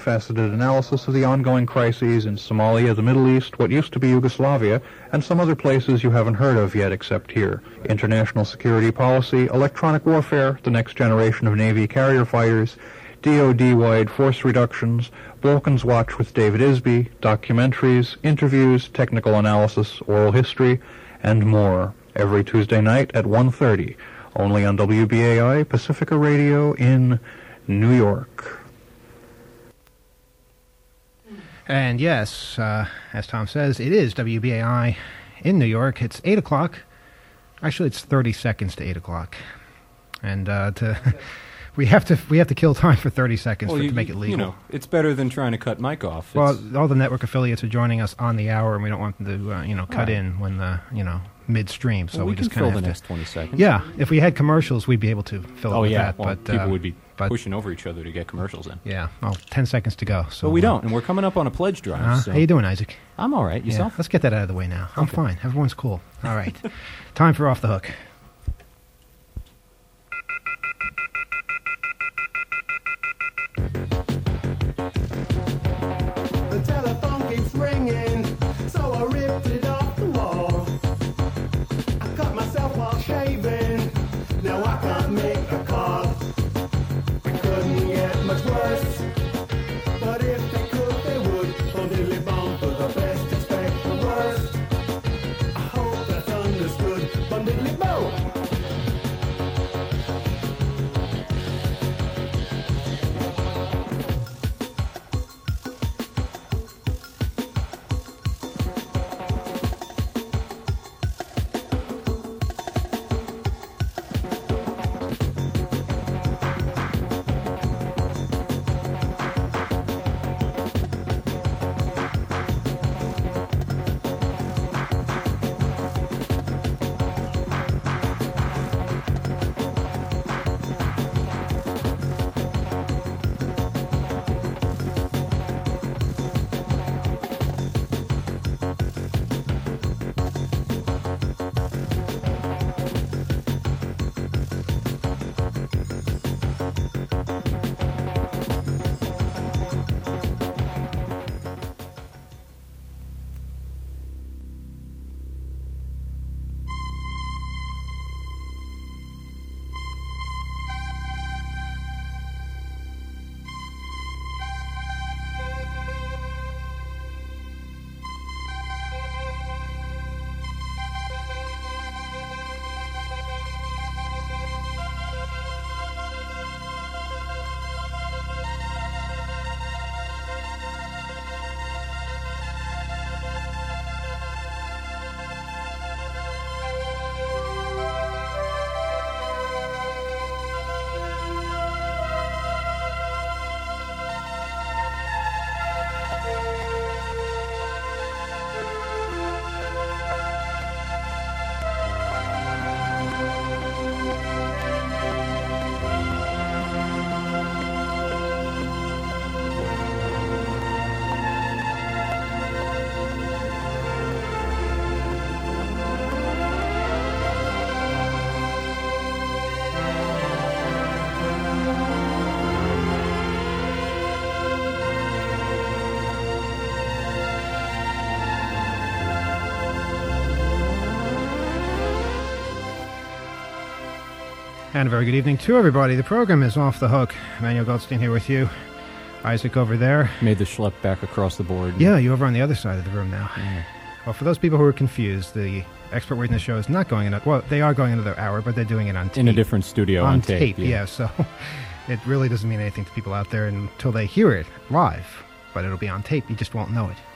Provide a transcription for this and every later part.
multifaceted analysis of the ongoing crises in Somalia, the Middle East, what used to be Yugoslavia, and some other places you haven't heard of yet except here. International security policy, electronic warfare, the next generation of Navy carrier fighters, DoD-wide force reductions, Vulcan's Watch with David Isby, documentaries, interviews, technical analysis, oral history, and more. Every Tuesday night at 1:30, only on WBAI Pacifica Radio in New York. And yes, as Tom says, it is WBAI in New York. It's 8 o'clock. Actually, it's 30 seconds to 8 o'clock. And we have to kill time for 30 seconds to make it legal. You know, it's better than trying to cut Mike off. Well, all the network affiliates are joining us on the hour, and we don't want them to, cut in when midstream. So we just can kind fill of the next 20 seconds. Yeah, if we had commercials, we'd be able to fill it with that. Well, but people would be pushing over each other to get commercials in. Yeah, well, 10 seconds to go. So but we don't, and we're coming up on a pledge drive. How you doing, Isaac? I'm all right. Yourself? Yeah, let's get that out of the way now. I'm fine. Everyone's cool. All right. Time for Off the Hook. The telephone keeps ringing, so I ripped it off the wall. I cut myself while shaving, now I can't make a call. It couldn't get much worse, but if they could, they would. Oh, diddly bum, for the best, expect the worst. I hope that's understood, bum diddly bo. And a very good evening to everybody. The program is Off the Hook. Emmanuel Goldstein here with you. Isaac over there. Made the schlep back across the board. Yeah, you over on the other side of the room now. Yeah. Well, for those people who are confused, the expert word in the show is not going well, they are going another hour, but they're doing it on tape. In a different studio on tape. Yeah, so it really doesn't mean anything to people out there until they hear it live. But it'll be on tape. You just won't know it.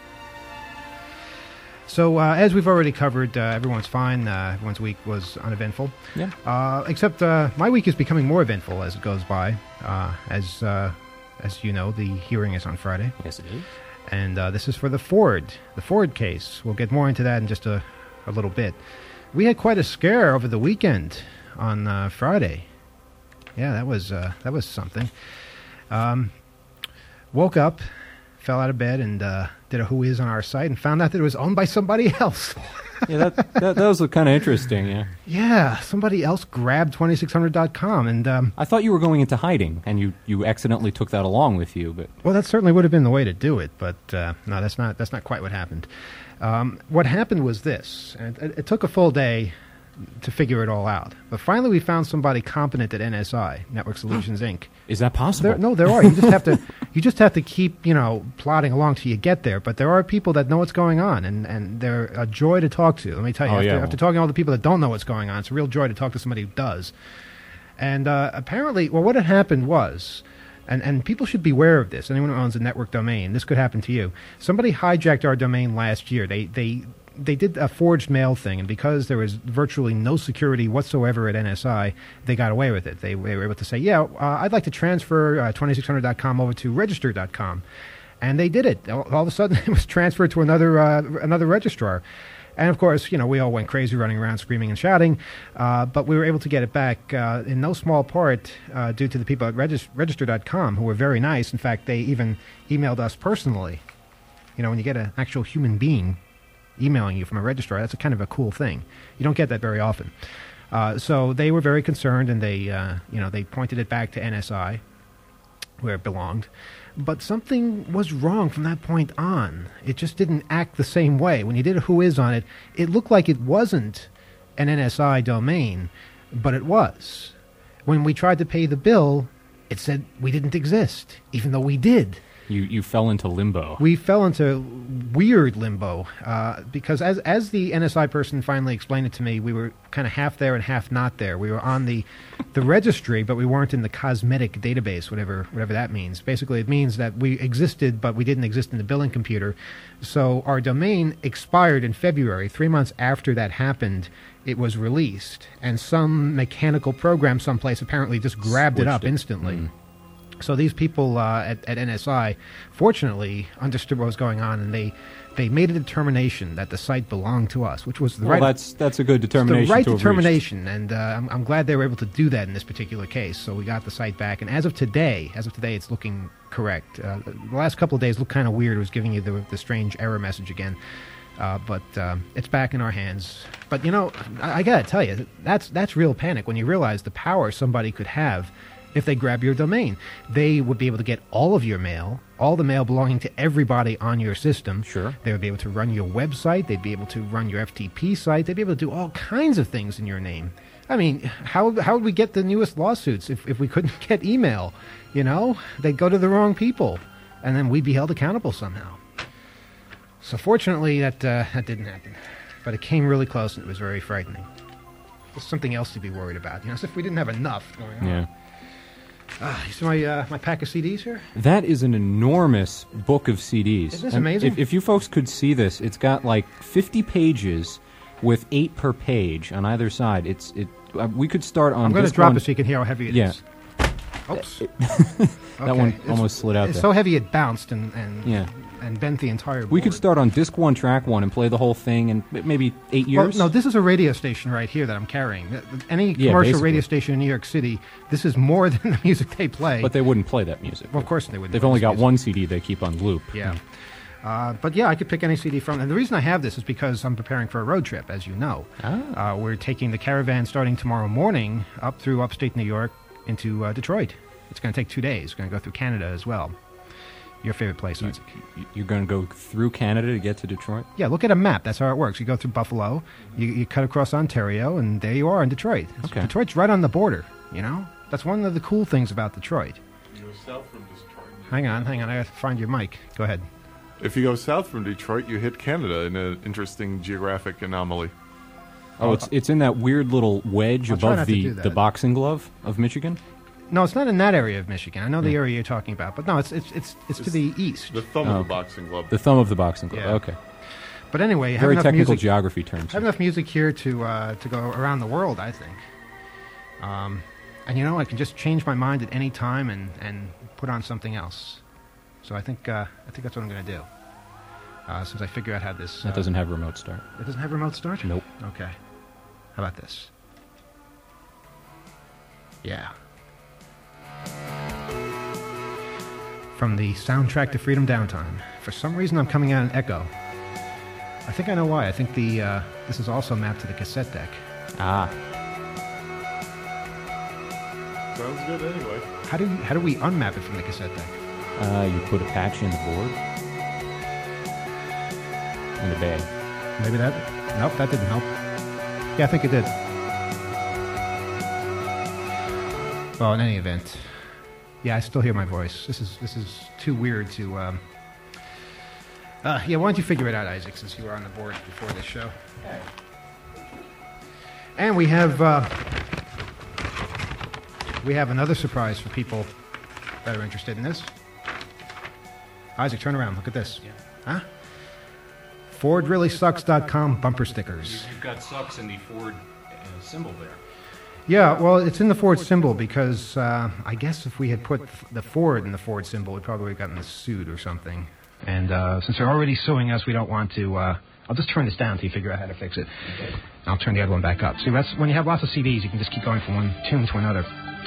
So, as we've already covered, everyone's fine. Everyone's week was uneventful. Yeah. Except my week is becoming more eventful as it goes by. As you know, the hearing is on Friday. Yes, it is. And this is for the Ford case. We'll get more into that in just a little bit. We had quite a scare over the weekend on Friday. Yeah, that was something. Woke up, fell out of bed, and did a Who Is on our site, and found out that it was owned by somebody else. Yeah, that was kind of interesting, yeah. Yeah, somebody else grabbed 2600.com, and I thought you were going into hiding, and you accidentally took that along with you, but... Well, that certainly would have been the way to do it, but no, that's not quite what happened. What happened was this, and it took a full day to figure it all out. But finally we found somebody competent at NSI, Network Solutions, Inc. Is that possible? There are. You just have to keep, plodding along till you get there. But there are people that know what's going on, and they're a joy to talk to. Let me tell you, after talking to all the people that don't know what's going on, it's a real joy to talk to somebody who does. And apparently, what had happened was, and people should be aware of this, anyone who owns a network domain, this could happen to you. Somebody hijacked our domain last year. They did a forged mail thing, and because there was virtually no security whatsoever at NSI, they got away with it. They were able to say, I'd like to transfer 2600.com over to register.com. And they did it. All of a sudden, it was transferred to another registrar. And, of course, we all went crazy running around screaming and shouting, but we were able to get it back in no small part due to the people at register.com, who were very nice. In fact, they even emailed us personally. When you get an actual human being emailing you from a registrar, that's a kind of a cool thing. You don't get that very often. So they were very concerned, and they pointed it back to NSI, where it belonged. But something was wrong from that point on. It just didn't act the same way. When you did a whois on it, it looked like it wasn't an NSI domain, but it was. When we tried to pay the bill, it said we didn't exist, even though we did. You fell into limbo. We fell into weird limbo because as the NSI person finally explained it to me, we were kind of half there and half not there. We were on the registry, but we weren't in the cosmetic database, whatever that means. Basically, it means that we existed, but we didn't exist in the billing computer. So our domain expired in February. 3 months after that happened, it was released. And some mechanical program someplace apparently just grabbed it up instantly. Mm. So these people at NSI, fortunately, understood what was going on, and they made a determination that the site belonged to us, which was the right. That's a good determination. The right determination, and I'm glad they were able to do that in this particular case. So we got the site back, and as of today, it's looking correct. The last couple of days looked kind of weird. It was giving you the strange error message again. But it's back in our hands. But I gotta tell you, that's real panic when you realize the power somebody could have. If they grab your domain, they would be able to get all of your mail, all the mail belonging to everybody on your system. Sure. They would be able to run your website. They'd be able to run your FTP site. They'd be able to do all kinds of things in your name. I mean, how would we get the newest lawsuits if we couldn't get email? They'd go to the wrong people, and then we'd be held accountable somehow. So fortunately, that didn't happen. But it came really close, and it was very frightening. There's something else to be worried about. As if we didn't have enough going on. Yeah. You see my pack of CDs here? That is an enormous book of CDs. Isn't this amazing? If you folks could see this, it's got like 50 pages with 8 per page on either side. We could start on. I'm going to drop it so you can hear how heavy it is. Oops. That one almost slid out. It's so heavy it bounced and bent the entire board. We could start on disc 1, track 1, and play the whole thing in maybe 8 years. Well, no, this is a radio station right here that I'm carrying. Any commercial radio station in New York City, this is more than the music they play. But they wouldn't play that music. Well, of course they wouldn't. They've only got one CD they keep on loop. Yeah. But yeah, I could pick any CD from. And the reason I have this is because I'm preparing for a road trip, as you know. We're taking the caravan starting tomorrow morning up through upstate New York into Detroit. It's going to take 2 days. We're going to go through Canada as well. Your favorite place, Isaac. You're going to go through Canada to get to Detroit? Yeah, look at a map. That's how it works. You go through Buffalo, you cut across Ontario, and there you are in Detroit. Okay. Detroit's right on the border, That's one of the cool things about Detroit. You go south from Detroit. Hang on. I got to find your mic. Go ahead. If you go south from Detroit, you hit Canada in an interesting geographic anomaly. Oh, it's in that weird little wedge above the boxing glove of Michigan? No, it's not in that area of Michigan. I know the area you're talking about, but no, it's to the east. The thumb of the boxing glove. The thumb of the boxing glove. Yeah. Okay. But anyway, very technical geography terms. I have enough music here to go around the world, I think. And I can just change my mind at any time and put on something else. So I think that's what I'm going to do. Since I figure out how this. That doesn't have remote start. It doesn't have remote start? Nope. Okay. How about this? Yeah. From the soundtrack to Freedom Downtime. For some reason, I'm coming out in echo. I think I know why. I think this is also mapped to the cassette deck. Ah. Sounds good anyway. How do we unmap it from the cassette deck? You put a patch in the board. In the bag. Maybe that... Nope, that didn't help. Yeah, I think it did. Well, in any event... Yeah, I still hear my voice. This is too weird to... yeah, why don't you figure it out, Isaac, since you were on the board before this show. And we have another surprise for people that are interested in this. Isaac, turn around. Look at this. Yeah. Huh? FordReallySucks.com bumper stickers. You've got sucks in the Ford symbol there. Yeah, well, it's in the Ford symbol because I guess if we had put the Ford in the Ford symbol, we'd probably have gotten sued or something. And since they're already suing us, we don't want to... I'll just turn this down until you figure out how to fix it. I'll turn the other one back up. See, that's when you have lots of CDs, you can just keep going from one tune to another.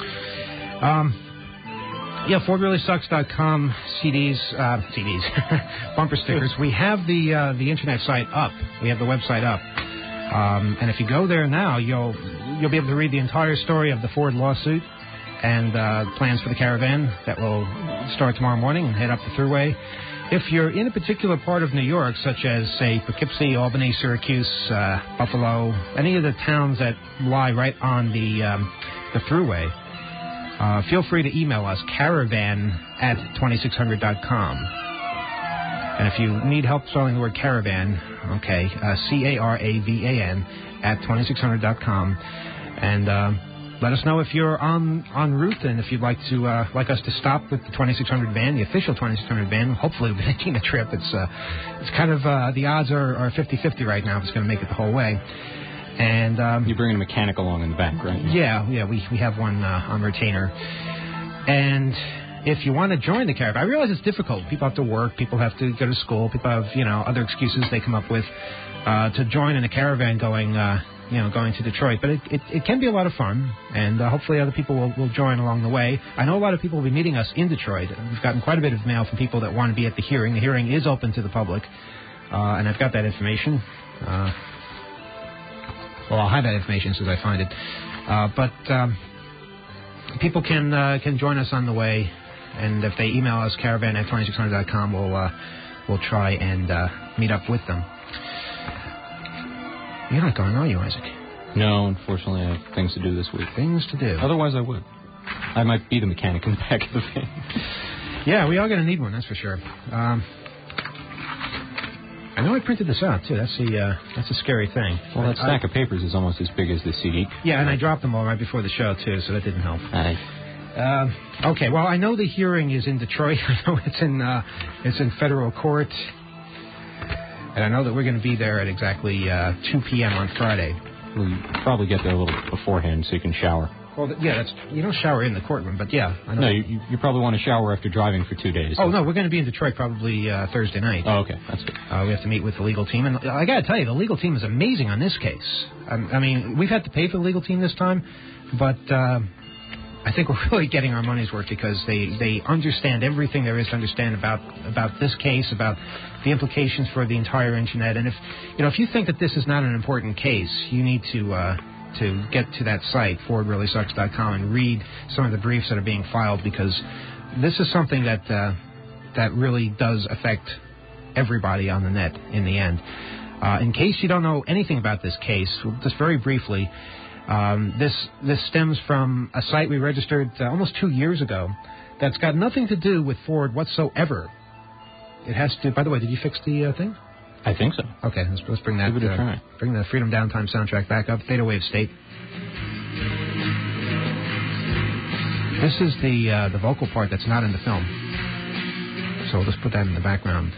Yeah, FordReallySucks.com CDs, bumper stickers. We have the internet site up. We have the website up. And if you go there now, you'll be able to read the entire story of the Ford lawsuit and plans for the Caravan that will start tomorrow morning and head up the Thruway. If you're in a particular part of New York, such as, say, Poughkeepsie, Albany, Syracuse, Buffalo, any of the towns that lie right on the Thruway, feel free to email us, caravan@2600.com. And if you need help spelling the word caravan, okay, CARAVAN @2600.com. And let us know if you're en route and if you'd like us to stop with the 2600 van, the official 2600 van. Hopefully we'll be making the trip. It's kind of, the odds are 50-50 right now if it's going to make it the whole way. And you're bringing a mechanic along in the back, right? Yeah, we have one on retainer. And if you want to join the Caravan, I realize it's difficult. People have to work, people have to go to school, people have, other excuses they come up with to join in a Caravan going to Detroit. But it can be a lot of fun, and hopefully other people will join along the way. I know a lot of people will be meeting us in Detroit. We've gotten quite a bit of mail from people that want to be at the hearing. The hearing is open to the public, and I've got that information. Well, I'll have that information as soon as I find it. But people can join us on the way, and if they email us, caravan@2600.com, we'll try and meet up with them. You're not going, are you, Isaac? No, unfortunately, I have things to do this week. Things to do. Otherwise, I would. I might be the mechanic in the back of the van. Yeah, we are going to need one, that's for sure. I know I printed this out, too. That's a scary thing. Well, that stack of papers is almost as big as the CD. Yeah, and I dropped them all right before the show, too, so that didn't help. Aye. Okay, well, I know the hearing is in Detroit. I know it's in federal court. And I know that we're going to be there at exactly 2 p.m. on Friday. We'll probably get there a little beforehand so you can shower. Well, yeah, you don't shower in the courtroom, but yeah. I know. No, you probably want to shower after driving for 2 days. Oh, no, we're going to be in Detroit probably Thursday night. Oh, okay, that's good. We have to meet with the legal team. And I got to tell you, the legal team is amazing on this case. I mean, we've had to pay for the legal team this time, but I think we're really getting our money's worth because they understand everything there is to understand about this case, about the implications for the entire Internet. And if you think that this is not an important case, you need to get to that site, FordReallySucks.com, and read some of the briefs that are being filed, because this is something that really does affect everybody on the net in the end. In case you don't know anything about this case, just very briefly, this stems from a site we registered almost 2 years ago that's got nothing to do with Ford whatsoever. It has to... By the way, did you fix the thing? I think so. Okay, let's bring that. Give it a try. Bring the Freedom Downtime soundtrack back up. Theta Wave State. This is the vocal part that's not in the film. So we'll just put that in the background.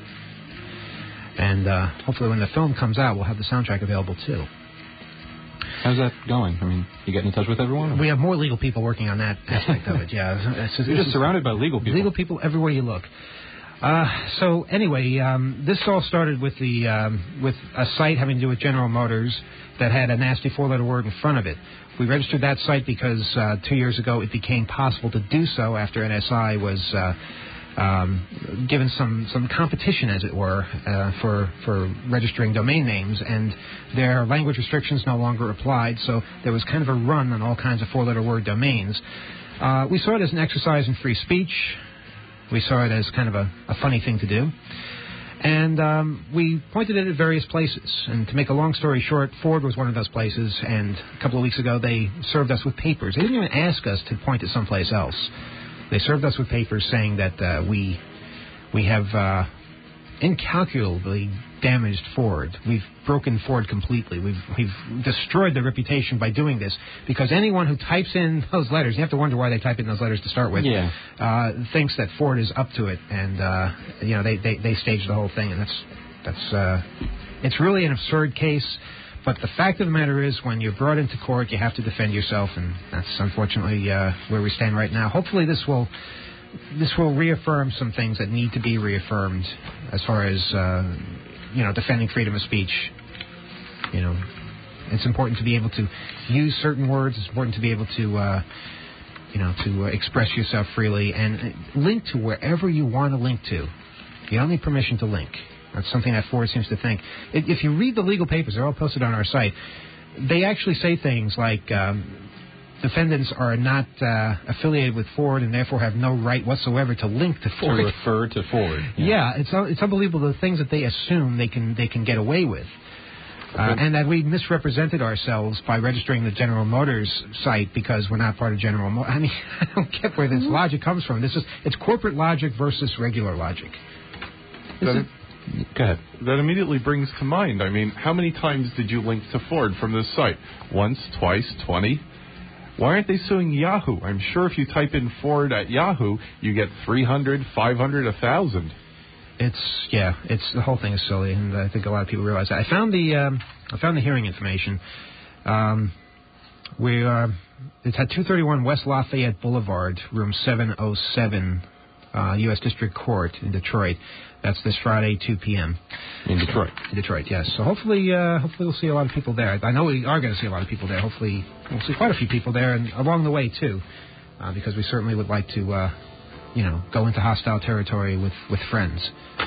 And hopefully when the film comes out, we'll have the soundtrack available too. How's that going? I mean, you getting in touch with everyone? Or? We have more legal people working on that aspect of it, yeah. You're just surrounded by legal people. Legal people everywhere you look. So anyway, this all started with with a site having to do with General Motors that had a nasty 4-letter word in front of it. We registered that site because 2 years ago it became possible to do so after NSI was given some competition, as it were, for registering domain names, and their language restrictions no longer applied, so there was kind of a run on all kinds of four-letter word domains. We saw it as an exercise in free speech. We saw it as kind of a funny thing to do. And we pointed it at various places. And to make a long story short, Ford was one of those places, and a couple of weeks ago they served us with papers. They didn't even ask us to point it someplace else. They served us with papers saying that we have incalculably damaged Ford. We've broken Ford completely. We've destroyed their reputation by doing this, because anyone who types in those letters, you have to wonder why they type in those letters to start with, thinks that Ford is up to it, and they staged the whole thing, and that's it's really an absurd case. But the fact of the matter is, when you're brought into court, you have to defend yourself, and that's unfortunately where we stand right now. Hopefully this will reaffirm some things that need to be reaffirmed as far as defending freedom of speech. It's important to be able to use certain words. It's important to be able to to express yourself freely and link to wherever you want to link to. You don't need permission to link. That's something that Ford seems to think. If you read the legal papers, they're all posted on our site. They actually say things like defendants are not affiliated with Ford and therefore have no right whatsoever to link to Ford. To refer to Ford. Yeah, it's unbelievable the things that they assume they can get away with. And that we misrepresented ourselves by registering the General Motors site because we're not part of General Motors. I mean, I don't get where this logic comes from. It's corporate logic versus regular logic. Go ahead. That immediately brings to mind, I mean, how many times did you link to Ford from this site? Once, twice, 20? Why aren't they suing Yahoo? I'm sure if you type in Ford at Yahoo, you get 300, 500, 1,000. It's the whole thing is silly, and I think a lot of people realize that. I found the hearing information. It's at 231 West Lafayette Boulevard, room 707, U.S. District Court in Detroit. That's this Friday, 2 p.m. In Detroit. In Detroit, yes. So hopefully we'll see a lot of people there. I know we are going to see a lot of people there. Hopefully we'll see quite a few people there, and along the way too, because we certainly would like to, go into hostile territory with friends.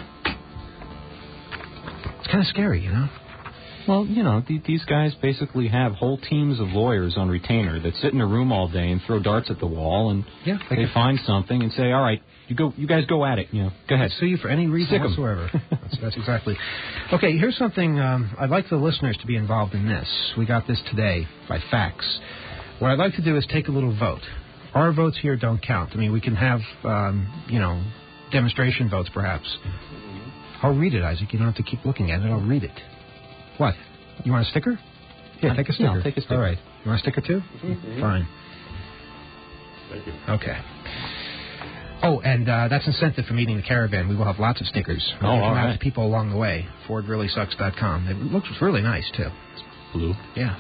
It's kind of scary, Well, these guys basically have whole teams of lawyers on retainer that sit in a room all day and throw darts at the wall, and they find something and say, all right, you guys go at it. Go ahead. Sue you for any reason whatsoever. That's exactly. Okay, here's something. I'd like the listeners to be involved in this. We got this today by fax. What I'd like to do is take a little vote. Our votes here don't count. I mean, we can have, demonstration votes, perhaps. I'll read it, Isaac. You don't have to keep looking at it. I'll read it. What? You want a sticker? Here, take a sticker. No, take a sticker. All right. You want a sticker, too? Mm-hmm. Fine. Thank you. Okay. Oh, and that's incentive for meeting the caravan. We will have lots of stickers. Oh, all right. People along the way. FordReallySucks.com. It looks really nice, too. Blue. Yeah.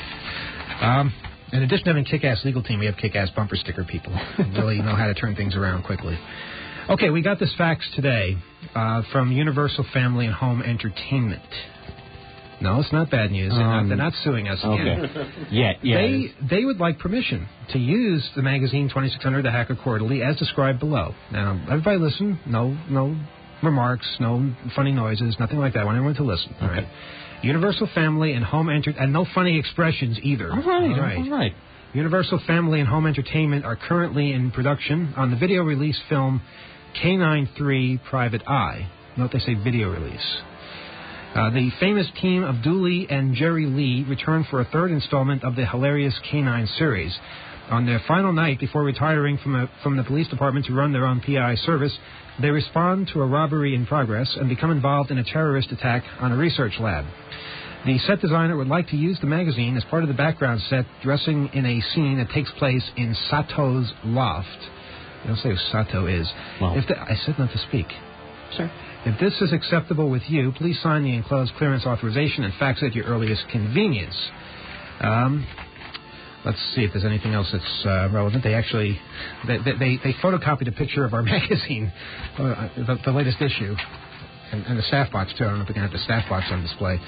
In addition to having kick-ass legal team, we have kick-ass bumper sticker people who really know how to turn things around quickly. Okay, we got this fax today from Universal Family and Home Entertainment. No, it's not bad news. They're not suing us again. Okay. Yeah. They would like permission to use the magazine 2600 The Hacker Quarterly as described below. Now, everybody listen. No remarks, no funny noises, nothing like that. I want everyone to listen. All right. Universal Family and Home Entertainment, and no funny expressions either. All right. Universal Family and Home Entertainment are currently in production on the video release film K-9 3 Private Eye. Note they say video release. The famous team of Dooley and Jerry Lee return for a third installment of the hilarious K-9 series. On their final night before retiring from the police department to run their own PI service, they respond to a robbery in progress and become involved in a terrorist attack on a research lab. The set designer would like to use the magazine as part of the background set, dressing in a scene that takes place in Sato's loft. You don't say who Sato is. Well, I said not to speak. Sure. If this is acceptable with you, please sign the enclosed clearance authorization and fax it at your earliest convenience. Let's see if there's anything else that's relevant. They actually they photocopied a picture of our magazine, the latest issue, and the staff box too. I don't know if we can have the staff box on display.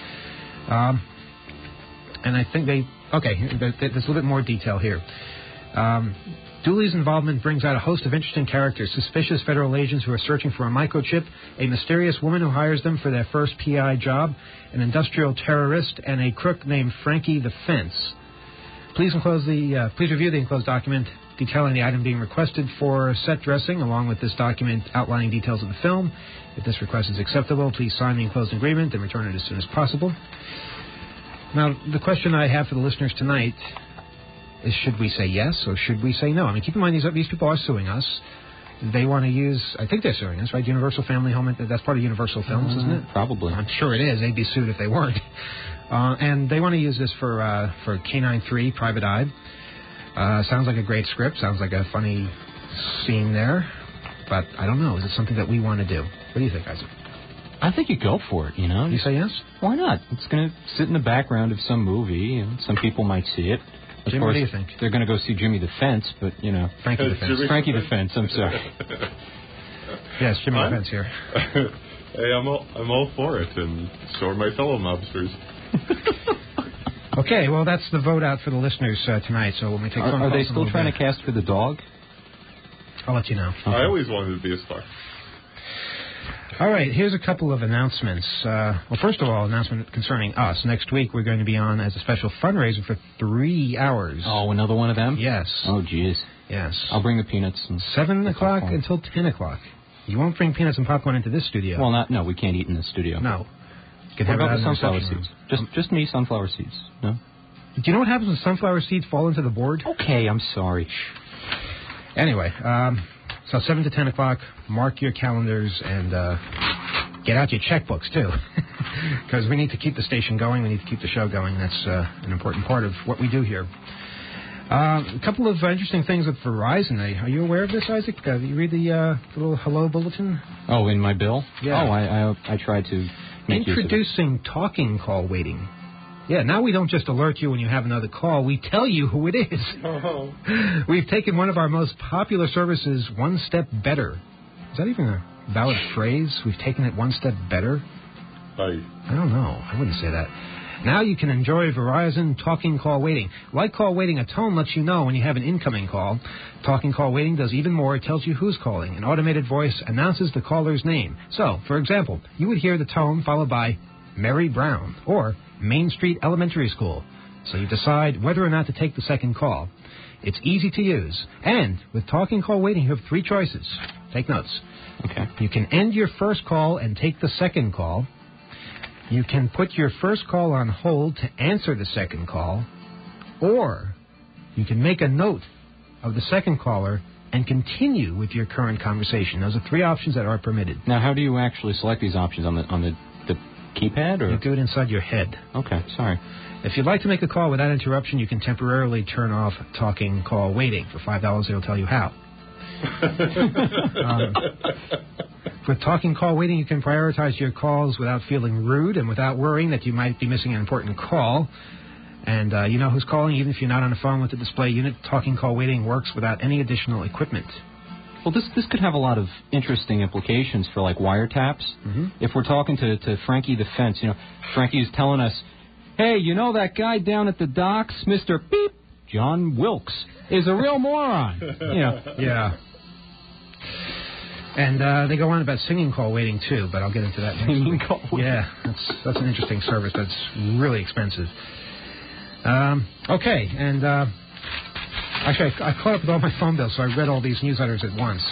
And I think there's a little bit more detail here. Dooley's involvement brings out a host of interesting characters, suspicious federal agents who are searching for a microchip, a mysterious woman who hires them for their first PI job, an industrial terrorist, and a crook named Frankie the Fence. Please review the enclosed document detailing the item being requested for set dressing, along with this document outlining details of the film. If this request is acceptable, please sign the enclosed agreement and return it as soon as possible. Now, the question I have for the listeners tonight is, should we say yes or should we say no? I mean, keep in mind, these people are suing us. They want to use, I think they're suing us, right? Universal Family Home, that's part of Universal Films, isn't it? Probably. I'm sure it is. They'd be sued if they weren't. And they want to use this for K-9 3, Private Eye. Sounds like a great script. Sounds like a funny scene there. But I don't know. Is it something that we want to do? What do you think, Isaac? I think you go for it, you know. You say yes? Why not? It's going to sit in the background of some movie, and some people might see it. Of Jim, course, what do you think? They're going to go see Jimmy the Fence, but, you know. Frankie the Fence. Frankie the Fence, I'm sorry. Yes, Jimmy the Fence here. Hey, I'm all for it, and so are my fellow mobsters. Okay, well, that's the vote out for the listeners tonight, so when we take phone calls... Are they still trying to cast for the dog? I'll let you know. Okay. I always wanted to be a star. All right, here's a couple of announcements. Well, first of all, announcement concerning us. Next week, we're going to be on as a special fundraiser for 3 hours. Oh, another one of them? Yes. Oh, jeez. Yes. I'll bring the peanuts. And 7 o'clock until 10 o'clock. You won't bring peanuts and popcorn into this studio. Well, no, we can't eat in this studio. No. What about the sunflower seeds? Just me, sunflower seeds. No? Do you know what happens when sunflower seeds fall into the board? Okay, I'm sorry. Anyway, so 7 to 10 o'clock, mark your calendars and get out your checkbooks, too. Because we need to keep the station going. We need to keep the show going. That's an important part of what we do here. A couple of interesting things with Verizon. Are you aware of this, Isaac? Did you read the little hello bulletin? Oh, in my bill? Yeah. Oh, I tried to make use of it. Introducing talking call waiting. Yeah, now we don't just alert you when you have another call. We tell you who it is. Oh. We've taken one of our most popular services one step better. Is that even a valid phrase? We've taken it one step better? I don't know. I wouldn't say that. Now you can enjoy Verizon Talking Call Waiting. Like call waiting, a tone lets you know when you have an incoming call. Talking Call Waiting does even more. It tells you who's calling. An automated voice announces the caller's name. So, for example, you would hear the tone followed by Mary Brown or Main Street Elementary School. So you decide whether or not to take the second call. It's easy to use. And with Talking Call Waiting, you have 3 choices. Take notes. Okay. You can end your first call and take the second call. You can put your first call on hold to answer the second call. Or you can make a note of the second caller and continue with your current conversation. Those are 3 options that are permitted. Now, how do you actually select these options on the keypad? Or? You do it inside your head. Okay, sorry. If you'd like to make a call without interruption, you can temporarily turn off Talking Call Waiting. For $5, it'll tell you how. With Talking Call Waiting, you can prioritize your calls without feeling rude and without worrying that you might be missing an important call. And you know who's calling, even if you're not on the phone with the display unit. Talking Call Waiting works without any additional equipment. Well, this could have a lot of interesting implications for, like, wiretaps. Mm-hmm. If we're talking to Frankie the Fence, you know, Frankie's telling us, hey, you know that guy down at the docks, Mr. Beep, John Wilkes, is a real moron. You know. Yeah. And they go on about singing call waiting, too, but I'll get into that next Singing week. call waiting. Yeah, that's an interesting service that's really expensive. Okay, and actually, I caught up with all my phone bills, so I read all these newsletters at once.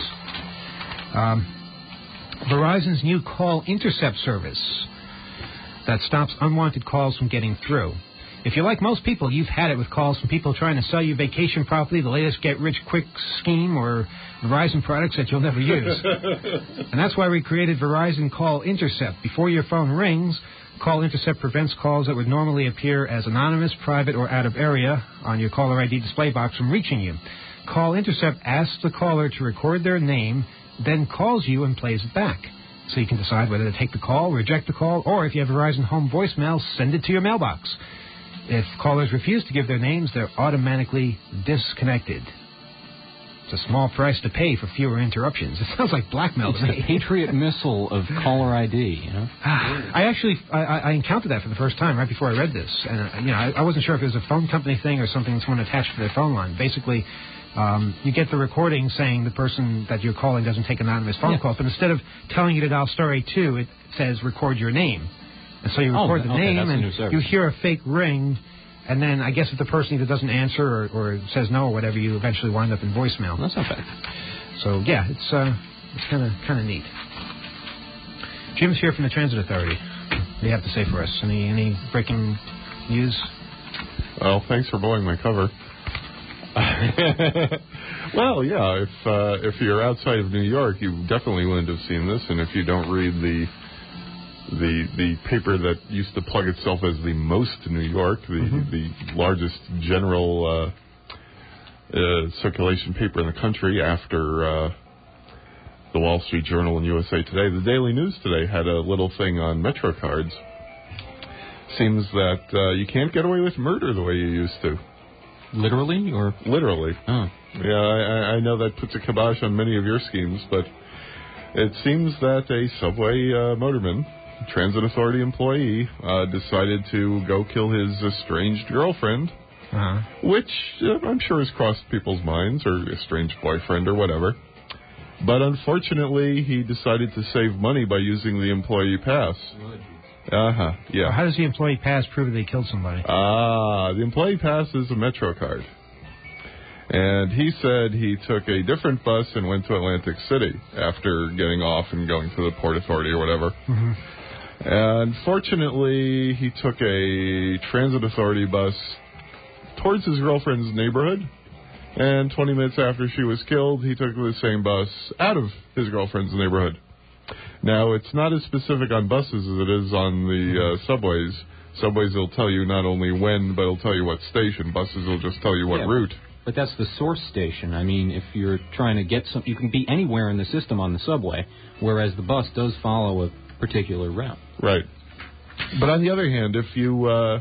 Verizon's new call intercept service that stops unwanted calls from getting through. If you're like most people, you've had it with calls from people trying to sell you vacation property, the latest get-rich-quick scheme, or Verizon products that you'll never use. And that's why we created Verizon Call Intercept. Before your phone rings, Call Intercept prevents calls that would normally appear as anonymous, private, or out of area on your caller ID display box from reaching you. Call Intercept asks the caller to record their name, then calls you and plays it back. So you can decide whether to take the call, reject the call, or if you have Verizon Home voicemail, send it to your mailbox. If callers refuse to give their names, they're automatically disconnected. It's a small price to pay for fewer interruptions. It sounds like blackmail to me. It's the Patriot missile of caller ID, you know? I encountered that for the first time right before I read this. And, I wasn't sure if it was a phone company thing or something someone attached to their phone line. Basically, You get the recording saying the person that you're calling doesn't take anonymous phone calls, but instead of telling you to dial star 82, it says record your name. And so you record the name, and you hear a fake ring, and then I guess if the person either doesn't answer or says no or whatever, you eventually wind up in voicemail. That's not bad. So, yeah, it's kind of neat. Jim's here from the Transit Authority. What do you have to say for us? Any breaking news? Well, thanks for blowing my cover. Well, yeah, if you're outside of New York, you definitely wouldn't have seen this, and if you don't read the paper that used to plug itself as the Most New York, the largest general circulation paper in the country after the Wall Street Journal and USA Today, the Daily News today had a little thing on Metro cards. Seems that you can't get away with murder the way you used to. Literally, or? Literally. Oh. Yeah, I know that puts a kibosh on many of your schemes, but it seems that a subway motorman, transit authority employee, decided to go kill his estranged girlfriend, which I'm sure has crossed people's minds, or estranged boyfriend or whatever. But unfortunately, he decided to save money by using the employee pass. Yeah. Well, how does the employee pass prove that he killed somebody? The employee pass is a Metro card. And he said he took a different bus and went to Atlantic City after getting off and going to the Port Authority or whatever. And fortunately, he took a transit authority bus towards his girlfriend's neighborhood. And 20 minutes after she was killed, he took the same bus out of his girlfriend's neighborhood. Now, it's not as specific on buses as it is on the subways. Subways will tell you not only when, but it'll tell you what station. Buses will just tell you what route. But that's the source station. I mean, if you're trying to get you can be anywhere in the system on the subway, whereas the bus does follow a particular route. Right. But on the other hand, if you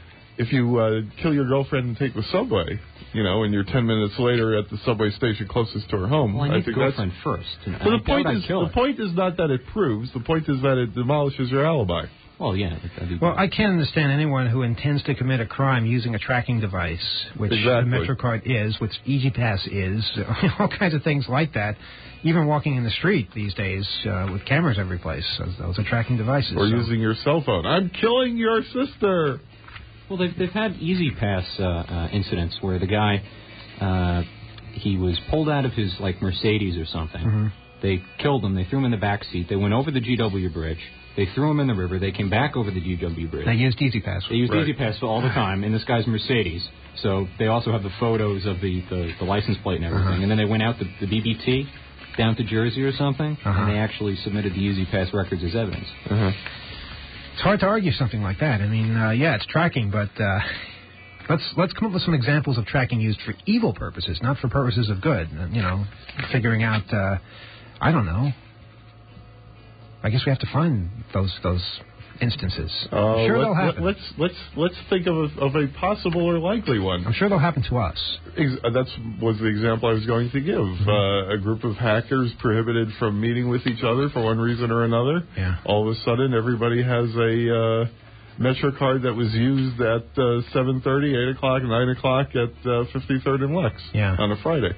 kill your girlfriend and take the subway, and you're 10 minutes later at the subway station closest to her home. Well, I think girlfriend first. But the point is not that it proves. The point is that it demolishes your alibi. Well, yeah. Well, I can't understand anyone who intends to commit a crime using a tracking device, which the MetroCard is, which EasyPass is, all kinds of things like that. Even walking in the street these days with cameras every place. Those are tracking devices. Or using your cell phone. I'm killing your sister. Well, they've had EasyPass incidents where the guy, he was pulled out of his, Mercedes or something. They killed him. They threw him in the back seat. They went over the GW Bridge. They threw him in the river. They came back over the GW Bridge. They used EasyPass. They used EasyPass all the time in this guy's Mercedes. So they also have the photos of the license plate and everything. And then they went out the BBT down to Jersey or something, and they actually submitted the EasyPass records as evidence. It's hard to argue something like that. I mean, it's tracking, but let's come up with some examples of tracking used for evil purposes, not for purposes of good. Figuring out, I don't know. I guess we have to find those instances. I'm sure they'll happen. Let's think of a possible or likely one. I'm sure they'll happen to us. That was the example I was going to give. A group of hackers prohibited from meeting with each other for one reason or another. Yeah. All of a sudden, everybody has a Metro card that was used at 7:30, 8 o'clock, 9 o'clock at 53rd and Lex on a Friday.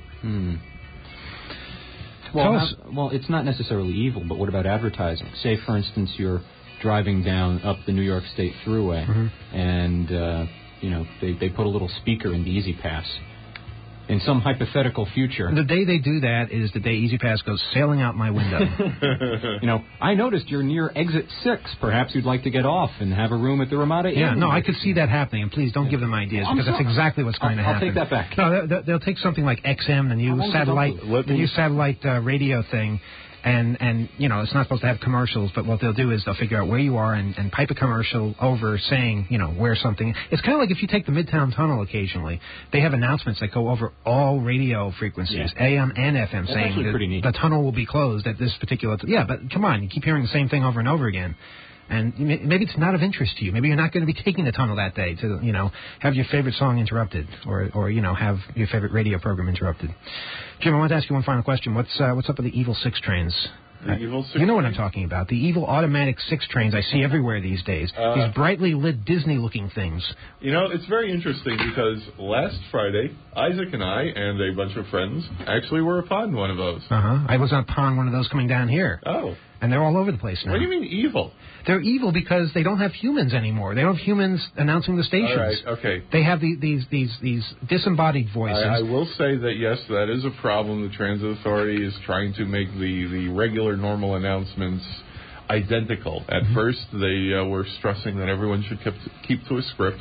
Well, it's not necessarily evil, but what about advertising? Say, for instance, you're driving down up the New York State Thruway, and they put a little speaker in the EasyPass. In some hypothetical future. The day they do that is the day EasyPass goes sailing out my window. I noticed you're near exit 6. Perhaps you'd like to get off and have a room at the Ramada Inn. Yeah, no, I could see that happening, and please don't give them ideas, because that's exactly what's going to happen. I'll take that back. No, they'll take something like XM, the new satellite radio thing, and it's not supposed to have commercials, but what they'll do is they'll figure out where you are and pipe a commercial over saying, where something. It's kind of like if you take the Midtown Tunnel occasionally, they have announcements that go over all radio frequencies, AM and FM, saying that the tunnel will be closed at this particular. But come on, you keep hearing the same thing over and over again. And maybe it's not of interest to you. Maybe you're not going to be taking the tunnel that day to, have your favorite song interrupted or have your favorite radio program interrupted. Jim, I want to ask you one final question. What's up with the Evil 6 trains? The evil 6 You know what I'm trains? talking about. The evil automatic 6 trains I see everywhere these days. These brightly lit Disney-looking things. You know, it's very interesting because last Friday, Isaac and I and a bunch of friends actually were upon one of those. I was upon one of those coming down here. Oh. And they're all over the place now. What do you mean evil? They're evil because they don't have humans anymore. They don't have humans announcing the stations. All right, okay. They have these disembodied voices. I will say that, yes, that is a problem. The Transit Authority is trying to make the regular, normal announcements identical. At first, they were stressing that everyone should keep to a script,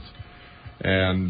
and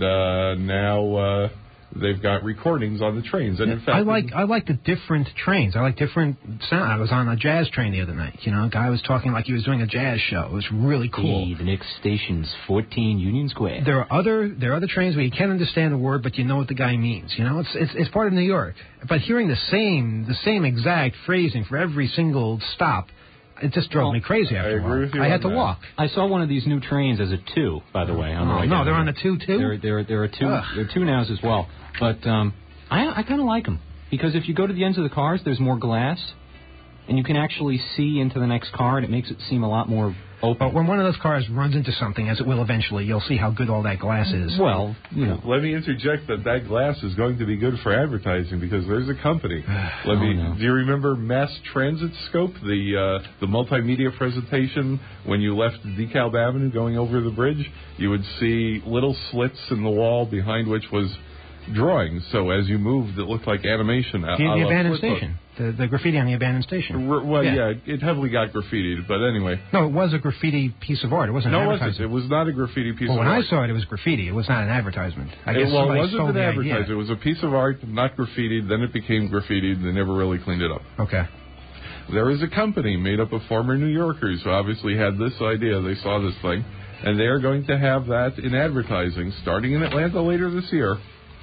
now they've got recordings on the trains. And in fact, I like the different trains. I like different sound. I was on a jazz train the other night. You know, a guy was talking like he was doing a jazz show. It was really cool. The next station's 14 Union Square. There are other trains where you can't understand a word, but you know what the guy means. You know, it's part of New York. But hearing the same exact phrasing for every single stop, it just drove me crazy after a while. I agree with you I on had to that. walk. I saw one of these new trains as a 2, by the way. On the way No, down they're here. on the 2 too? There are 2. Ugh. There are 2 nows as well. But I kind of like them because if you go to the ends of the cars, there's more glass, and you can actually see into the next car, and it makes it seem a lot more open. But when one of those cars runs into something, as it will eventually, you'll see how good all that glass is. Well, you know. Let me interject that glass is going to be good for advertising because there's a company. Do you remember Mass Transit Scope, the multimedia presentation when you left DeKalb Avenue going over the bridge? You would see little slits in the wall behind which was drawings. So as you moved, it looked like animation. The abandoned station. The graffiti on the abandoned station. Well, yeah, it heavily got graffitied, but anyway. No, it was a graffiti piece of art. It wasn't an No, it advertisement. wasn't. It was not a graffiti piece Well, of when art. I saw it, it was graffiti. It was not an advertisement. I guess It somebody wasn't stole an the advertisement. idea. It was a piece of art, not graffitied. Then it became graffitied. They never really cleaned it up. Okay. There is a company made up of former New Yorkers who obviously had this idea. They saw this thing, and they are going to have that in advertising starting in Atlanta later this year.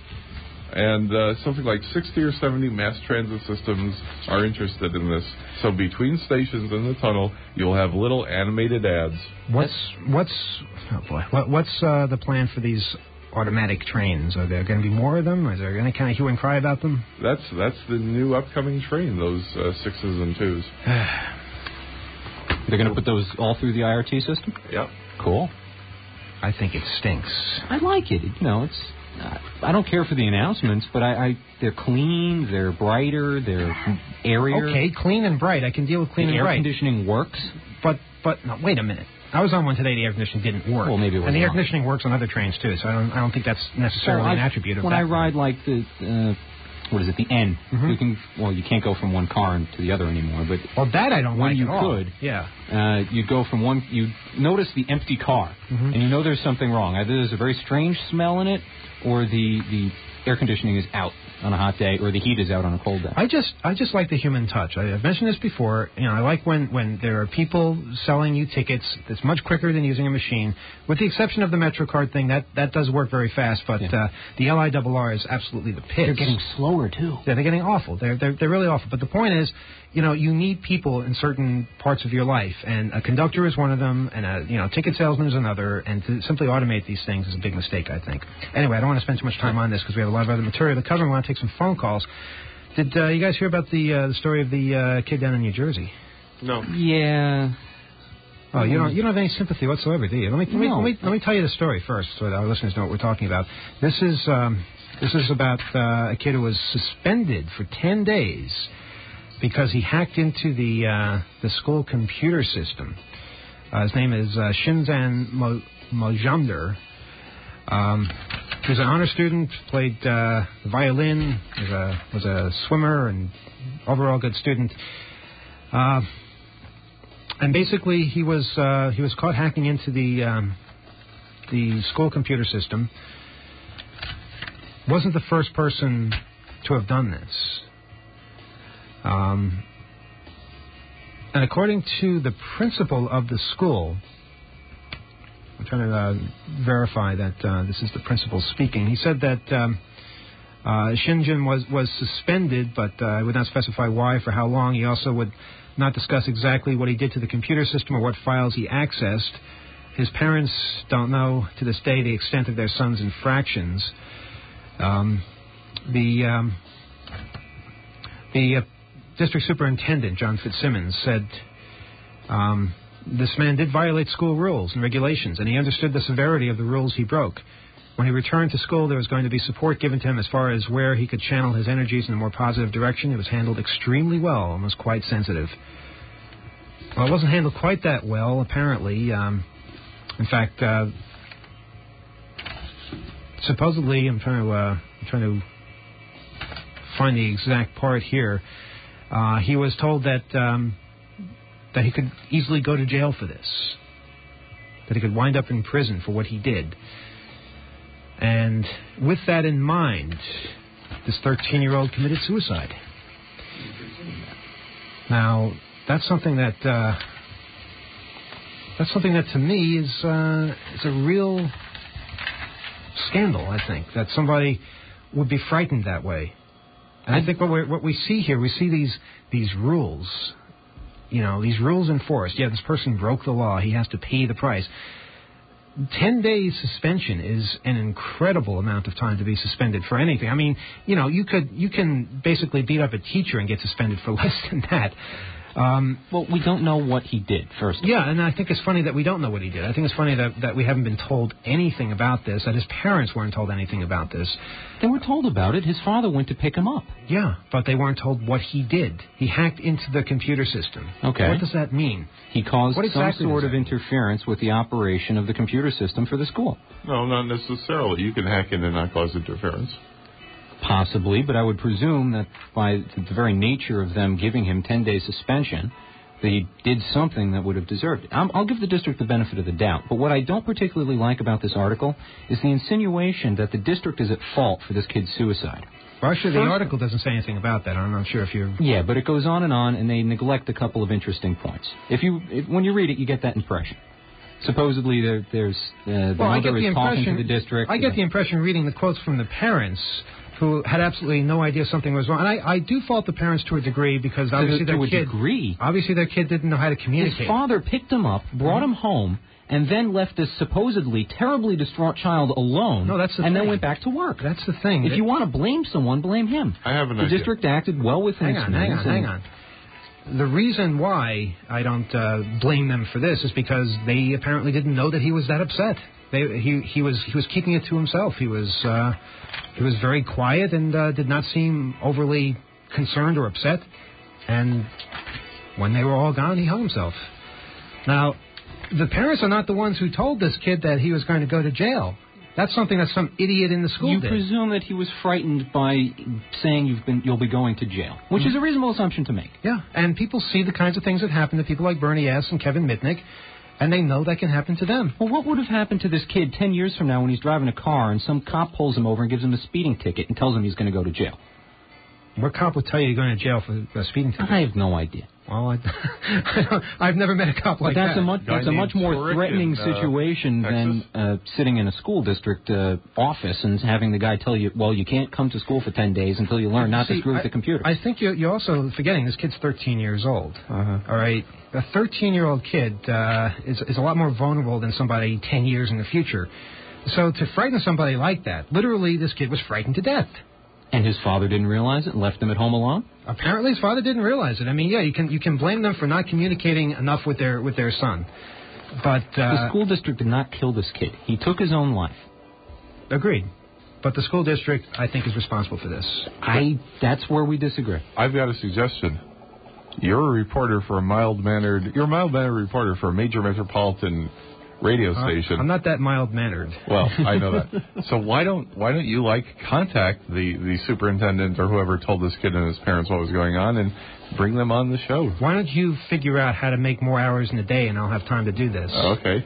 And something like 60 or 70 mass transit systems are interested in this. So between stations in the tunnel, you'll have little animated ads. What's the plan for these automatic trains? Are there going to be more of them? Is there any kind of hue and cry about them? That's the new upcoming train, those 6s and 2s. They're going to put those all through the IRT system? Yep. Cool. I think it stinks. I like it. You know, it's. I don't care for the announcements, but they're clean, they're brighter, they're airier. Okay, clean and bright. I can deal with clean the and air bright. conditioning works. But no, wait a minute. I was on one today. The air conditioning didn't work. Well, maybe it and wasn't the air on. conditioning works on other trains too. So I don't think that's necessarily an attribute of when that. I ride like the. What is it? The N. Mm-hmm. You can't go from one car to the other anymore. But well, that I don't when like you at all. could, yeah. You'd go from one. You notice the empty car, and you know there's something wrong. Either there's a very strange smell in it, or the air conditioning is out on a hot day, or the heat is out on a cold day. I just like the human touch. I've mentioned this before. You know, I like when there are people selling you tickets. It's much quicker than using a machine, with the exception of the MetroCard thing. That does work very fast, but the LIRR is absolutely the pits. They're getting slower too. Yeah, they're getting awful. They're really awful. But the point is, you know, you need people in certain parts of your life, and a conductor is one of them, and a ticket salesman is another. And to simply automate these things is a big mistake, I think. Anyway, I don't want to spend too much time on this because we have a lot of other material to cover. We want to take some phone calls. Did you guys hear about the story of the kid down in New Jersey? No. Yeah. Oh, you don't have any sympathy whatsoever, do you? Let me tell you the story first, so that our listeners know what we're talking about. This is about a kid who was suspended for 10 days because he hacked into the school computer system. His name is Shinzan Mojander. He was an honor student, played violin, was a swimmer, and overall good student. And basically, he was caught hacking into the school computer system. Wasn't the first person to have done this. And according to the principal of the school, I'm trying to verify that this is the principal speaking. He said that Shinjin was suspended, but would not specify why, for how long. He also would not discuss exactly what he did to the computer system or what files he accessed. His parents don't know to this day the extent of their son's infractions. The District Superintendent John Fitzsimmons said this man did violate school rules and regulations, and he understood the severity of the rules he broke. When he returned to school, there was going to be support given to him as far as where he could channel his energies in a more positive direction. It was handled extremely well and was quite sensitive. Well, it wasn't handled quite that well, apparently. In fact, supposedly, I'm trying to find the exact part here. He was told that he could easily go to jail for this, that he could wind up in prison for what he did. And with that in mind, this 13-year-old committed suicide. Now, that's something that to me is a real scandal. I think that somebody would be frightened that way. And I think what we see here, we see these rules, these rules enforced. Yeah, this person broke the law. He has to pay the price. 10 days suspension is an incredible amount of time to be suspended for anything. I mean, you can basically beat up a teacher and get suspended for less than that. Well, we don't know what he did, first. Yeah, and I think it's funny that we don't know what he did. I think it's funny that we haven't been told anything about this, that his parents weren't told anything about this. They were told about it. His father went to pick him up. Yeah, but they weren't told what he did. He hacked into the computer system. Okay. What does that mean? He caused some sort of interference with the operation of the computer system for the school. No, not necessarily. You can hack in and not cause interference. Possibly, but I would presume that by the very nature of them giving him 10 days suspension, that he did something that would have deserved it. I'll give the district the benefit of the doubt, but what I don't particularly like about this article is the insinuation that the district is at fault for this kid's suicide. Well, actually, the article doesn't say anything about that. I'm not sure if you're... Yeah, but it goes on, and they neglect a couple of interesting points. When you read it, you get that impression. Supposedly, there's the mother is talking to the district. I get the impression reading the quotes from the parents who had absolutely no idea something was wrong. And I do fault the parents to a degree because obviously their kid didn't know how to communicate. His father picked him up, brought him home, and then left this supposedly terribly distraught child alone. No, that's the and thing. Then went back to work. That's the thing. If you want to blame someone, blame him. I have an idea. The district acted well within its means. Hang on. The reason why I don't blame them for this is because they apparently didn't know that he was that upset. He was keeping it to himself. He was very quiet and did not seem overly concerned or upset. And when they were all gone, he hung himself. Now, the parents are not the ones who told this kid that he was going to go to jail. That's something that some idiot in the school did. You presume that he was frightened by saying you'll be going to jail, which is a reasonable assumption to make. Yeah, and people see the kinds of things that happen to people like Bernie S. and Kevin Mitnick, and they know that can happen to them. Well, what would have happened to this kid 10 years from now when he's driving a car and some cop pulls him over and gives him a speeding ticket and tells him he's going to go to jail? What cop would tell you you're going to jail for a speeding ticket? I have no idea. Well, I've never met a cop like that. That's a much more threatening situation than sitting in a school district office and having the guy tell you, well, you can't come to school for 10 days until you learn not to screw with the computer. I think you're also forgetting this kid's 13 years old. Uh-huh. All right? A 13-year-old kid is a lot more vulnerable than somebody 10 years in the future. So to frighten somebody like that, literally this kid was frightened to death. And his father didn't realize it and left him at home alone? Apparently his father didn't realize it. I mean, yeah, you can blame them for not communicating enough with their son. But the school district did not kill this kid. He took his own life. Agreed. But the school district, I think, is responsible for this. That's where we disagree. I've got a suggestion. You're a reporter for a mild-mannered reporter for a major metropolitan radio station. I'm not that mild-mannered. Well, I know that. So why don't you contact the superintendent or whoever told this kid and his parents what was going on and bring them on the show? Why don't you figure out how to make more hours in a day and I'll have time to do this? Okay.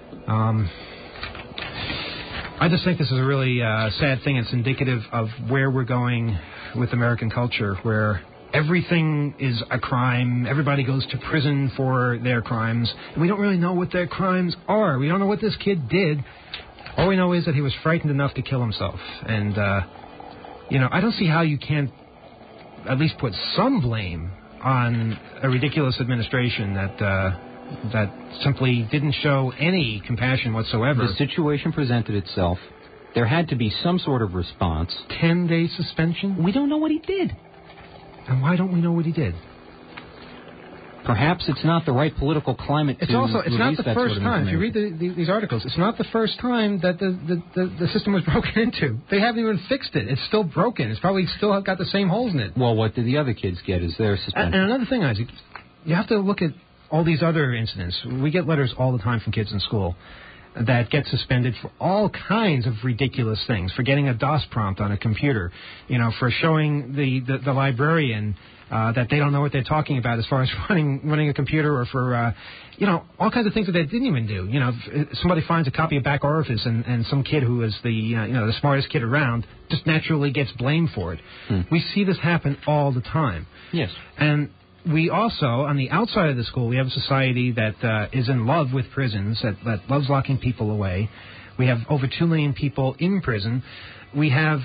I just think this is a really sad thing. It's indicative of where we're going with American culture, where everything is a crime. Everybody goes to prison for their crimes. And we don't really know what their crimes are. We don't know what this kid did. All we know is that he was frightened enough to kill himself. And, I don't see how you can't at least put some blame on a ridiculous administration that simply didn't show any compassion whatsoever. The situation presented itself. There had to be some sort of response. 10-day suspension? We don't know what he did. And why don't we know what he did? Perhaps it's not the right political climate it's to also, it's not release the that first sort of time. If you read these articles, it's not the first time that the system was broken into. They haven't even fixed it. It's still broken. It's probably still got the same holes in it. Well, what did the other kids get? Is there suspended? And another thing, Isaac, you have to look at all these other incidents. We get letters all the time from kids in school that get suspended for all kinds of ridiculous things, for getting a DOS prompt on a computer, for showing the librarian that they don't know what they're talking about as far as running a computer, or for all kinds of things that they didn't even do. If somebody finds a copy of Back Orifice and some kid who is the smartest kid around just naturally gets blamed for it. We see this happen all the time. Yes. And we also, on the outside of the school, we have a society that is in love with prisons, that loves locking people away. We have over 2 million people in prison. We have,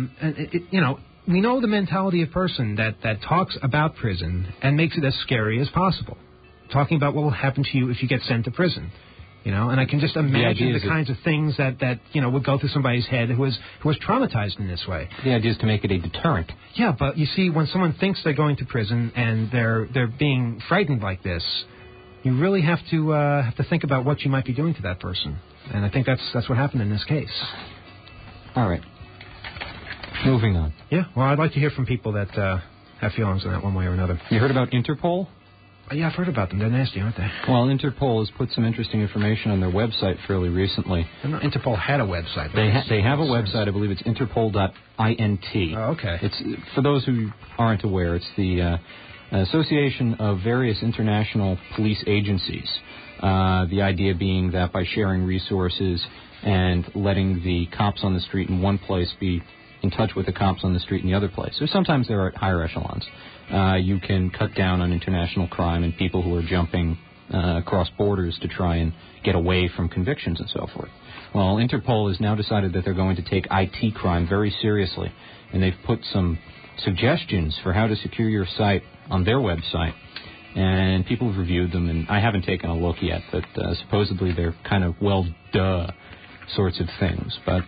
we know the mentality of person that talks about prison and makes it as scary as possible, talking about what will happen to you if you get sent to prison. And I can just imagine the kinds of things that would go through somebody's head who was traumatized in this way. The idea is to make it a deterrent. Yeah, but you see, when someone thinks they're going to prison and they're being frightened like this, you really have to think about what you might be doing to that person. And I think that's what happened in this case. All right. Moving on. Yeah, well, I'd like to hear from people that have feelings on that one way or another. You heard about Interpol? Yeah, I've heard about them. They're nasty, aren't they? Well, Interpol has put some interesting information on their website fairly recently. Interpol had a website. They have a website. I believe it's interpol.int. Oh, okay. It's, for those who aren't aware, it's the Association of Various International Police Agencies. The idea being that by sharing resources and letting the cops on the street in one place be in touch with the cops on the street in the other place, or sometimes they're at higher echelons, you can cut down on international crime and people who are jumping across borders to try and get away from convictions and so forth. Well, Interpol has now decided that they're going to take IT crime very seriously, and they've put some suggestions for how to secure your site on their website. And people have reviewed them, and I haven't taken a look yet, but supposedly they're kind of, duh sorts of things. But,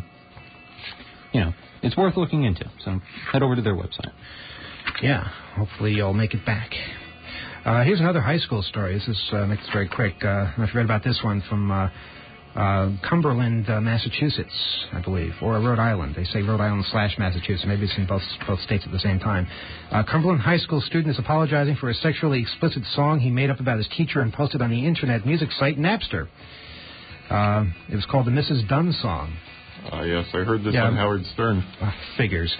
it's worth looking into. So head over to their website. Yeah, hopefully you'll make it back. Here's another high school story. This makes it very quick. I read about this one from Cumberland, Massachusetts, I believe, or Rhode Island. They say Rhode Island/Massachusetts. Maybe it's in both states at the same time. Cumberland high school student is apologizing for a sexually explicit song he made up about his teacher and posted on the internet music site Napster. It was called the Mrs. Dunn song. Yes, I heard this on Howard Stern. Figures.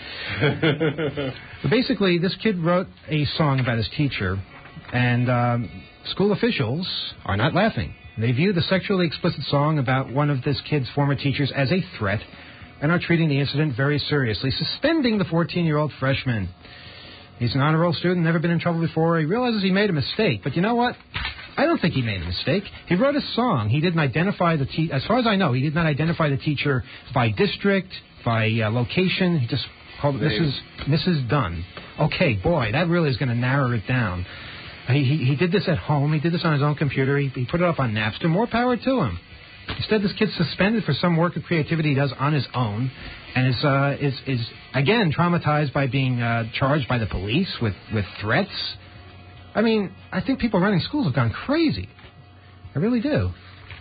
But basically, this kid wrote a song about his teacher, and school officials are not laughing. They view the sexually explicit song about one of this kid's former teachers as a threat and are treating the incident very seriously, suspending the 14-year-old freshman. He's an honor roll student, never been in trouble before. He realizes he made a mistake, but you know what? I don't think he made a mistake. He wrote a song. He didn't identify the teacher. As far as I know, he did not identify the teacher by district, by location. He just called it Mrs. Dunn. Okay, boy, that really is going to narrow it down. He did this at home. He did this on his own computer. He put it up on Napster. More power to him. Instead, this kid's suspended for some work of creativity he does on his own, and is again traumatized by being charged by the police with threats. I mean, I think people running schools have gone crazy. I really do.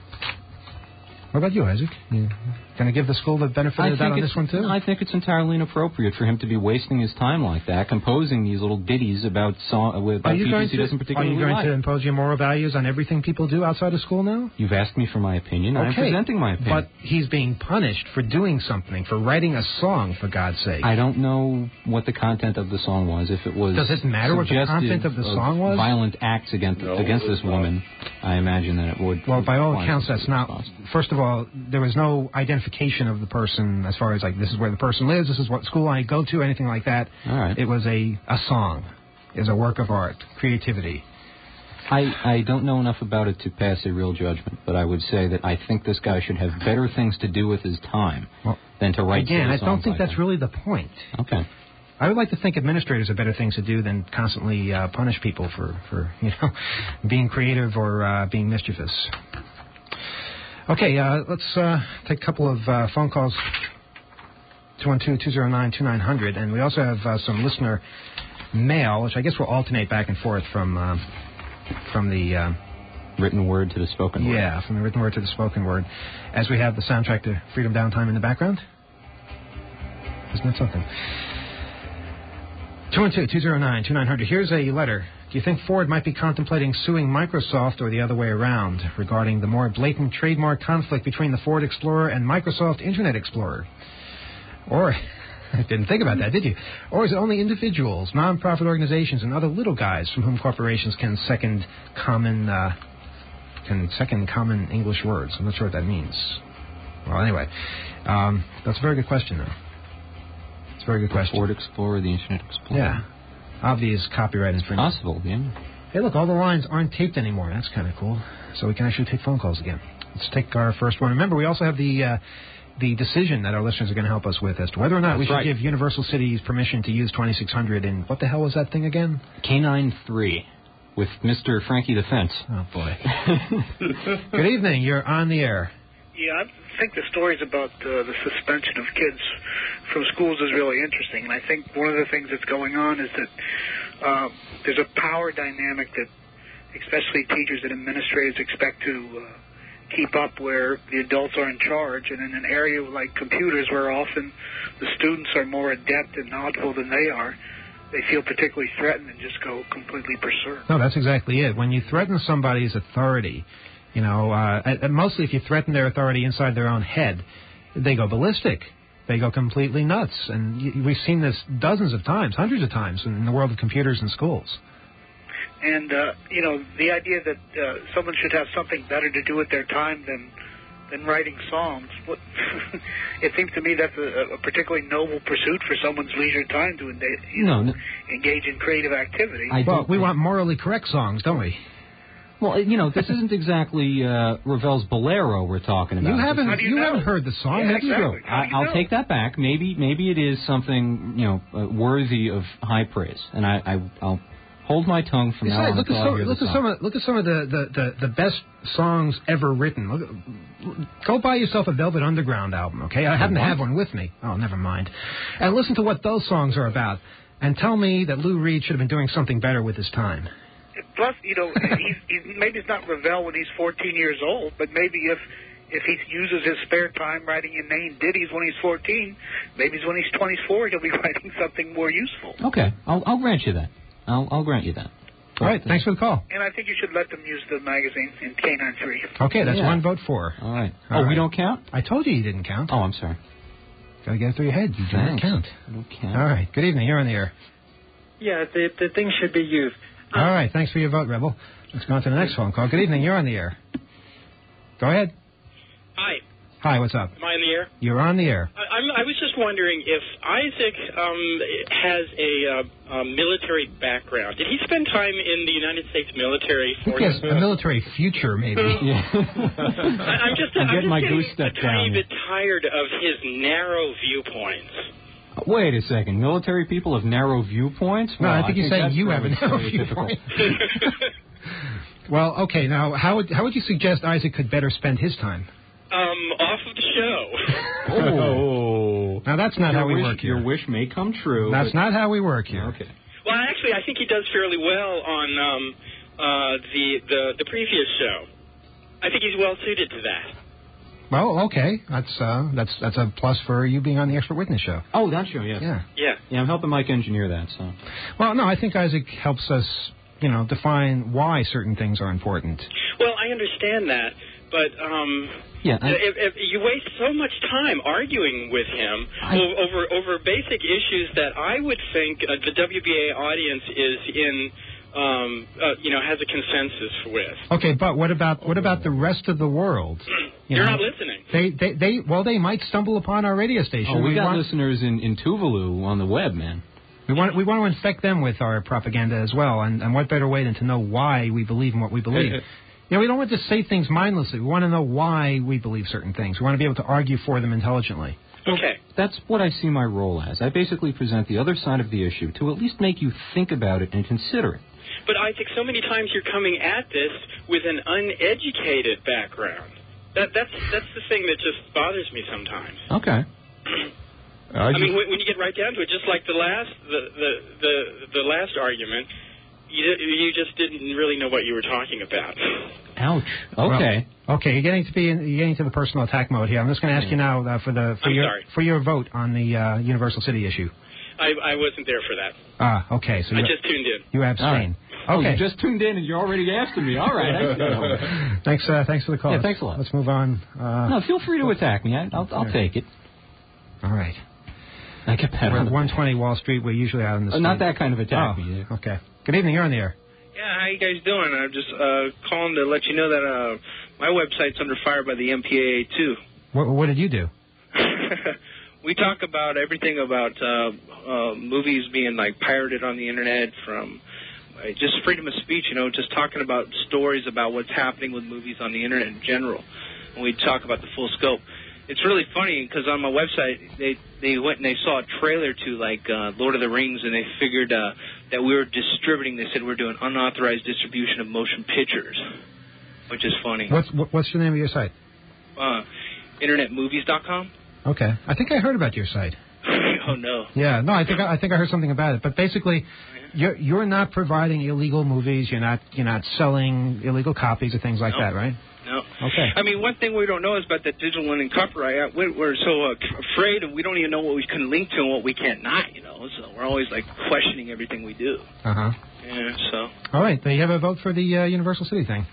What about you, Isaac? You going to give the school the benefit of the doubt on this one, too? I think it's entirely inappropriate for him to be wasting his time like that, composing these little ditties about features he doesn't particularly like. Are you going to impose your moral values on everything people do outside of school now? You've asked me for my opinion. Okay. I'm presenting my opinion. But he's being punished for doing something, for writing a song, for God's sake. I don't know what the content of the song was. If it was Does it matter what the content of the song was? Violent acts against this woman, I imagine that it would. Well, by all accounts, that's not. First of all, there was no identification of the person as far as, like, this is where the person lives, this is what school I go to, anything like that. All right. It was a song. It was a work of art, creativity. I don't know enough about it to pass a real judgment, but I would say that I think this guy should have better things to do with his time than to write again, I don't think like that's really the point. Okay. I would like to think administrators have better things to do than constantly punish people for being creative or being mischievous. Okay, let's take a couple of phone calls, 212-209-2900, and we also have some listener mail, which I guess will alternate back and forth from the written word to the spoken word. Yeah, from the written word to the spoken word, as we have the soundtrack to Freedom Downtime in the background. Isn't that something? 212-209-2900. Here's a letter. Do you think Ford might be contemplating suing Microsoft or the other way around regarding the more blatant trademark conflict between the Ford Explorer and Microsoft Internet Explorer? Or, I didn't think about that, did you? Or is it only individuals, non-profit organizations, and other little guys from whom corporations can second common English words? I'm not sure what that means. Well, anyway, that's a very good question, though. It's a very good question. Ford Explorer, the Internet Explorer. Yeah. Obvious copyright infringement. Possible, yeah. Hey, look, all the lines aren't taped anymore. That's kind of cool. So we can actually take phone calls again. Let's take our first one. Remember, we also have the decision that our listeners are going to help us with as to whether or not we should give Universal Cities permission to use 2600 in, what the hell was that thing again? K-9 3 with Mr. Frankie the Fence. Oh, boy. Good evening. You're on the air. Yeah, I think the stories about the suspension of kids from schools is really interesting. And I think one of the things that's going on is that there's a power dynamic that especially teachers and administrators expect to keep up, where the adults are in charge. And in an area like computers, where often the students are more adept and knowledgeable than they are, they feel particularly threatened and just go completely berserk. No, that's exactly it. When you threaten somebody's authority, you know, mostly if you threaten their authority inside their own head, they go ballistic. They go completely nuts. And we've seen this dozens of times, hundreds of times in the world of computers and schools. And, you know, the idea that someone should have something better to do with their time than writing songs, it seems to me that's a particularly noble pursuit for someone's leisure time to engage in creative activity. Well, we want morally correct songs, don't we? Well, you know, this isn't exactly Ravel's Bolero we're talking about. You haven't heard the song, have you? Exactly. I'll take that back. Maybe it is something, you know, worthy of high praise, and I'll hold my tongue from now on. Look at some of the best songs ever written. Go buy yourself a Velvet Underground album, okay? I happen to have one with me. Oh, never mind. And listen to what those songs are about, and tell me that Lou Reed should have been doing something better with his time. Plus, you know, maybe it's not Ravel when he's 14 years old, but maybe if he uses his spare time writing inane ditties when he's 14, maybe when he's 24 he'll be writing something more useful. Okay, I'll grant you that. I'll grant you that. All right, thanks for the call. And I think you should let them use the magazine in K93. Okay, that's one vote for. All right. We don't count? I told you didn't count. Oh, I'm sorry. Got to get it through your head. You do not count. I don't count. All right, good evening. You're on the air. Yeah, the thing should be used. All right, thanks for your vote, Rebel. Let's go on to the next phone call. Good evening. You're on the air. Go ahead. Hi. Hi, what's up? Am I on the air? You're on the air. I was just wondering if Isaac has a military background. Did he spend time in the United States military? I think he has a military future, maybe. Yeah. I'm just a tiny bit tired of his narrow viewpoints. Wait a second. Military people have narrow viewpoints? No, I think he's saying you have a narrow viewpoint. Well, okay. Now, how would you suggest Isaac could better spend his time? Off of the show. Oh. Now, that's not how we work here. Your wish may come true. That's not how we work here. Okay. Well, actually, I think he does fairly well on the previous show. I think he's well suited to that. Well, okay. That's a plus for you being on the Expert Witness show. Oh, that show, yes. Yeah. Yeah, I'm helping Mike engineer that, so. Well, no, I think Isaac helps us, define why certain things are important. Well, I understand that, but if you waste so much time arguing with him over basic issues that I would think the WBA audience is in. Has a consensus with. Okay, but what about the rest of the world? You're not listening. They might stumble upon our radio station. Oh, we got listeners in Tuvalu on the web, man. We want to infect them with our propaganda as well, and what better way than to know why we believe in what we believe? We don't want to say things mindlessly. We want to know why we believe certain things. We want to be able to argue for them intelligently. Okay. That's what I see my role as. I basically present the other side of the issue to at least make you think about it and consider it. But I think so many times you're coming at this with an uneducated background. That's the thing that just bothers me sometimes. Okay. I mean, when you get right down to it, just like the last argument, you just didn't really know what you were talking about. Ouch. Okay. Well, okay, you're getting to the personal attack mode here. I'm just going to ask you now for your vote on the Universal City issue. I wasn't there for that. Okay. So I just tuned in. You abstain. Right. Okay. You just tuned in and you're already asking me. All right. Thanks for the call. Yeah, thanks a lot. Let's move on. No, feel free to attack me. I'll take it. All right. I get that. We're at 120 Wall Street. We're usually out in the street. Not that kind of attack. Okay. Good evening. You're on the air. Yeah, how you guys doing? I'm just calling to let you know that my website's under fire by the MPAA, too. What did you do? We talk about everything about movies being, like, pirated on the Internet, from just freedom of speech, just talking about stories about what's happening with movies on the Internet in general. And we talk about the full scope. It's really funny because on my website, they went and they saw a trailer to, like, Lord of the Rings, and they figured that we were distributing. They said we're doing unauthorized distribution of motion pictures, which is funny. What's the name of your site? InternetMovies.com. Okay. I think I heard about your site. Oh, no. Yeah, no, I think I heard something about it. But basically, you're not providing illegal movies. You're not selling illegal copies or things like that, right? No. Okay. I mean, one thing we don't know is about the digital and copyright. We're so afraid, and we don't even know what we can link to and what we can't not, So we're always, like, questioning everything we do. Uh-huh. Yeah, so. All right. Do you have a vote for the Universal City thing?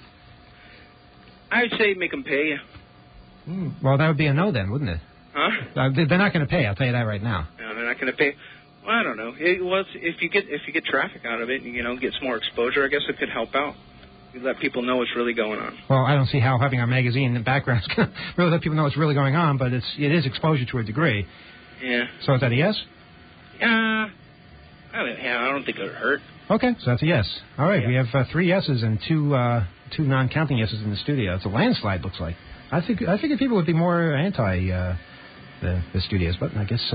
I would say make them pay you. Well, that would be a no then, wouldn't it? Huh? They're not going to pay. I'll tell you that right now. No, they're not going to pay. Well, I don't know. If you get traffic out of it, and gets more exposure, I guess it could help out. You let people know what's really going on. Well, I don't see how having our magazine in the background is going to really let people know what's really going on, but it is exposure to a degree. Yeah. So is that a yes? I don't think it would hurt. Okay, so that's a yes. All right, we have 3 yeses and two non-counting yeses in the studio. It's a landslide, looks like. I figured people would be more anti the studios, but I guess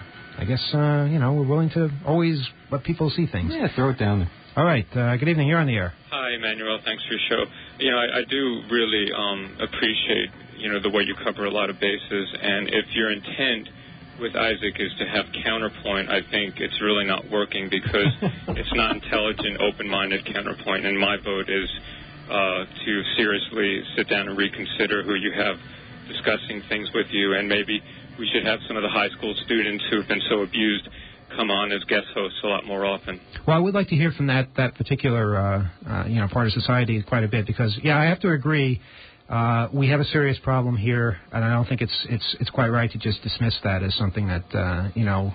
we're willing to always let people see things. Yeah, throw it down there. All right. Good evening. You're on the air. Hi, Emmanuel. Thanks for your show. I do really appreciate, the way you cover a lot of bases. And if your intent with Isaac is to have counterpoint, I think it's really not working because it's not intelligent, open-minded counterpoint. And my vote is to seriously sit down and reconsider who you have discussing things with you. And maybe we should have some of the high school students who've been so abused come on as guest hosts a lot more often. Well, I would like to hear from that particular part of society quite a bit because, I have to agree. We have a serious problem here, and I don't think it's quite right to just dismiss that as something that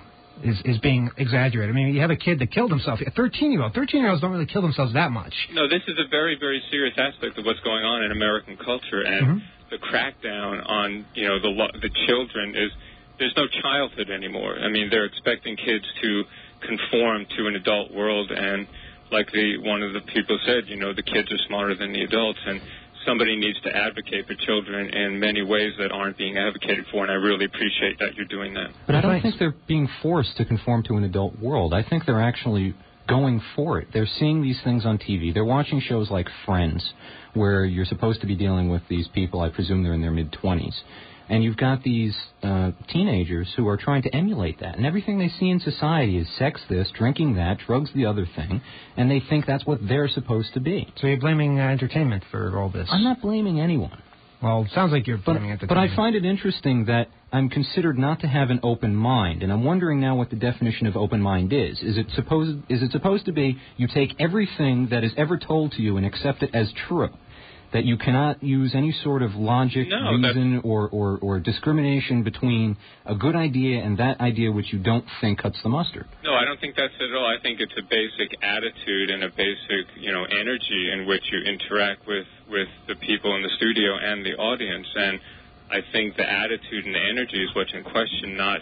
is being exaggerated. I mean, you have a kid that killed himself. A 13-year-old. 13-year-olds don't really kill themselves that much. No, this is a very, very serious aspect of what's going on in American culture, and the crackdown on the children is. There's no childhood anymore. I mean, they're expecting kids to conform to an adult world, and like one of the people said, the kids are smarter than the adults, and somebody needs to advocate for children in many ways that aren't being advocated for, and I really appreciate that you're doing that. But I don't think they're being forced to conform to an adult world. I think they're actually going for it. They're seeing these things on TV. They're watching shows like Friends, where you're supposed to be dealing with these people. I presume they're in their mid-20s. And you've got these teenagers who are trying to emulate that. And everything they see in society is sex this, drinking that, drugs the other thing, and they think that's what they're supposed to be. So you're blaming entertainment for all this? I'm not blaming anyone. Well, it sounds like you're blaming entertainment. But I find it interesting that I'm considered not to have an open mind, and I'm wondering now what the definition of open mind is. Is it supposed to be you take everything that is ever told to you and accept it as true? That you cannot use any sort of logic, reason, or discrimination between a good idea and that idea which you don't think cuts the mustard. No, I don't think that's it at all. I think it's a basic attitude and a basic, energy in which you interact with the people in the studio and the audience. And I think the attitude and the energy is what's in question, not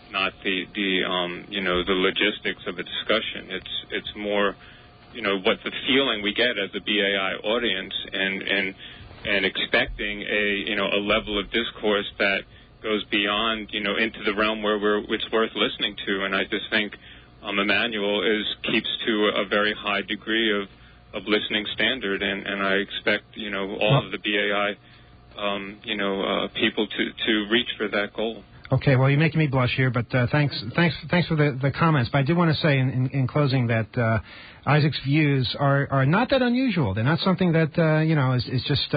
the logistics of a discussion. It's more what the feeling we get as a BAI audience and expecting a level of discourse that goes beyond, into the realm where it's worth listening to. And I just think Emmanuel keeps to a very high degree of listening standard, and I expect, all of the BAI, people to reach for that goal. Okay, well, you're making me blush here, but thanks for the comments. But I did want to say in closing that Isaac's views are not that unusual. They're not something that is just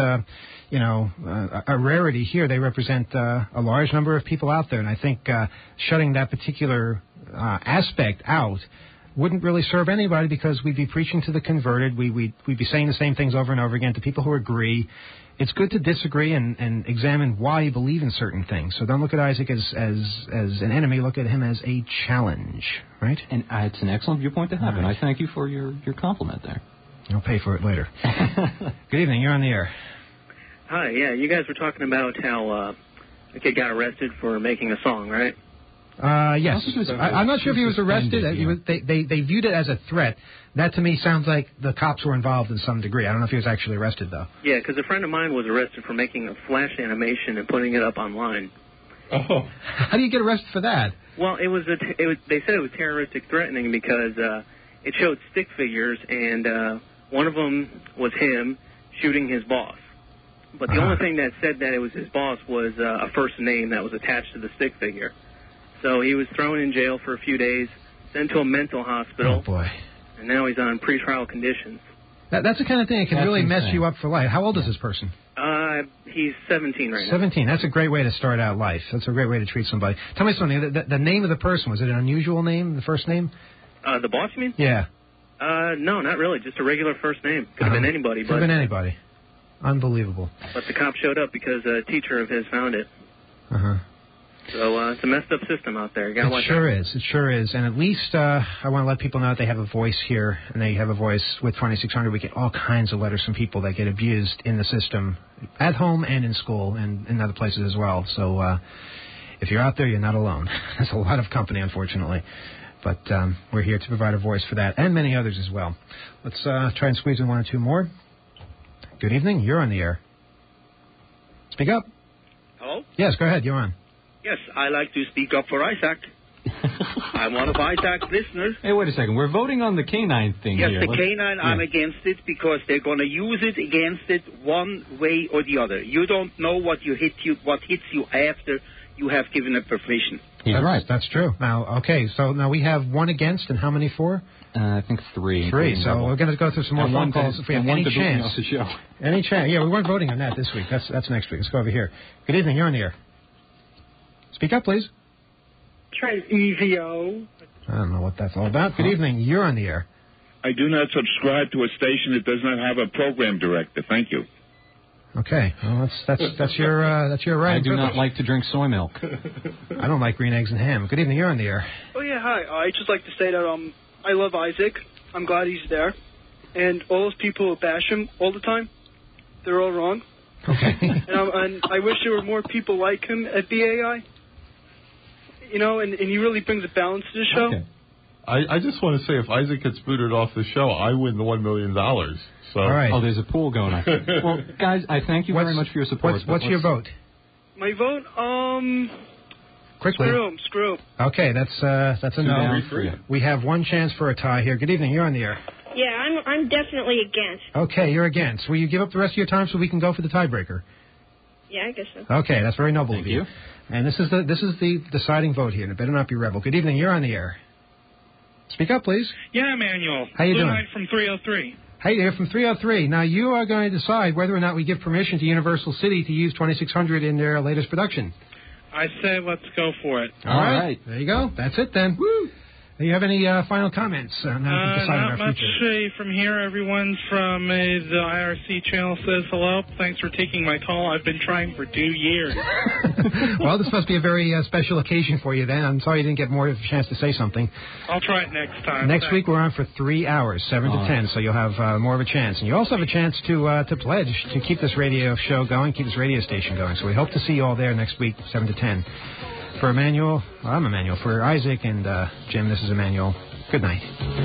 a rarity here. They represent a large number of people out there, and I think shutting that particular aspect out wouldn't really serve anybody, because we'd be preaching to the converted. We'd be saying the same things over and over again to people who agree. It's good to disagree and examine why you believe in certain things. So don't look at Isaac as an enemy. Look at him as a challenge, right? And it's an excellent viewpoint to have, and I thank you for your compliment there. I'll pay for it later. Good evening. You're on the air. Hi. Yeah, you guys were talking about how a kid got arrested for making a song, right? Yes. I'm not sure if he was arrested. They viewed it as a threat. That, to me, sounds like the cops were involved in some degree. I don't know if he was actually arrested, though. Yeah, because a friend of mine was arrested for making a flash animation and putting it up online. Oh. How do you get arrested for that? Well, they said it was terroristic threatening because it showed stick figures, and one of them was him shooting his boss. But the only thing that said that it was his boss was a first name that was attached to the stick figure. So he was thrown in jail for a few days, sent to a mental hospital. Oh, boy. And now he's on pretrial conditions. That's the kind of thing that can really mess you up for life. How old is this person? He's 17 right now. 17. That's a great way to start out life. That's a great way to treat somebody. Tell me something. The name of the person, was it an unusual name, the first name? The boss, you mean? Yeah. No, not really. Just a regular first name. Could have been anybody. Could have been anybody. Unbelievable. But the cops showed up because a teacher of his found it. Uh-huh. So it's a messed up system out there. You gotta watch out. It sure is. And at least I want to let people know that they have a voice here, and they have a voice with 2600. We get all kinds of letters from people that get abused in the system, at home and in school and in other places as well. So if you're out there, you're not alone. There's a lot of company, unfortunately. But we're here to provide a voice for that, and many others as well. Let's try and squeeze in one or two more. Good evening. You're on the air. Speak up. Hello? Yes, go ahead. You're on. Yes, I like to speak up for Isaac. I'm one of Isaac's listeners. Hey, wait a second. We're voting on the canine thing yes, here. Yes, the canine, I'm against it because they're going to use it against it one way or the other. You don't know what hits you after you have given it permission. He's right. That's true. Now, okay, so now we have one against, and how many for? I think three. Three. So we're going to go through some more phone calls if we have any chance. Off the show. Any chance? Yeah, we weren't voting on that this week. That's next week. Let's go over here. Good evening. You're on the air. Speak up, please. Try EVO. I don't know what that's all about. Good evening. You're on the air. I do not subscribe to a station that does not have a program director. Thank you. Okay. Well, that's your right. I do not like to drink soy milk. I don't like green eggs and ham. Good evening. You're on the air. Oh yeah, hi. I'd just like to say that I love Isaac. I'm glad he's there, and all those people who bash him all the time, they're all wrong. Okay. and I wish there were more people like him at BAI. You know, and he really brings a balance to the show. Okay. I just want to say, if Isaac gets booted off the show, I win the $1 million. So. All right. Oh, there's a pool going on. Well, guys, I thank you very much for your support. What's your vote? My vote, quickly. Screw him. Okay, that's a no. We have one chance for a tie here. Good evening. You're on the air. Yeah, I'm definitely against. Okay, you're against. Will you give up the rest of your time so we can go for the tiebreaker? Yeah, I guess so. Okay, that's very noble of you. And this is the deciding vote here, and it better not be rebel. Good evening. You're on the air. Speak up, please. Yeah, Emmanuel. How you doing? Knight from 303. Hey there, from 303. Now, you are going to decide whether or not we give permission to Universal City to use 2600 in their latest production. I say let's go for it. All right. There you go. That's it, then. Woo! Do you have any final comments on how to decide on our not much from here. Everyone from the IRC channel says hello. Thanks for taking my call. I've been trying for 2 years. Well, this must be a very special occasion for you, then. I'm sorry you didn't get more of a chance to say something. I'll try it next time. Next week we're on for 3 hours, 7 to 10, so you'll have more of a chance. And you also have a chance to pledge to keep this radio show going, keep this radio station going. So we hope to see you all there next week, 7 to 10. For Emmanuel, I'm Emmanuel. For Isaac and Jim, this is Emmanuel. Good night.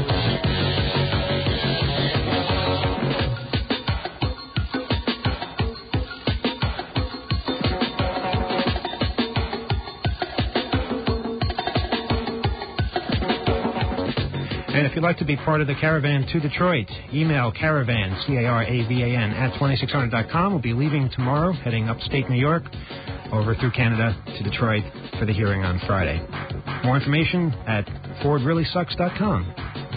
And if you'd like to be part of the Caravan to Detroit, email caravan, C-A-R-A-V-A-N, at 2600.com. We'll be leaving tomorrow, heading upstate New York. over through Canada to Detroit for the hearing on Friday. More information at FordReallySucks.com.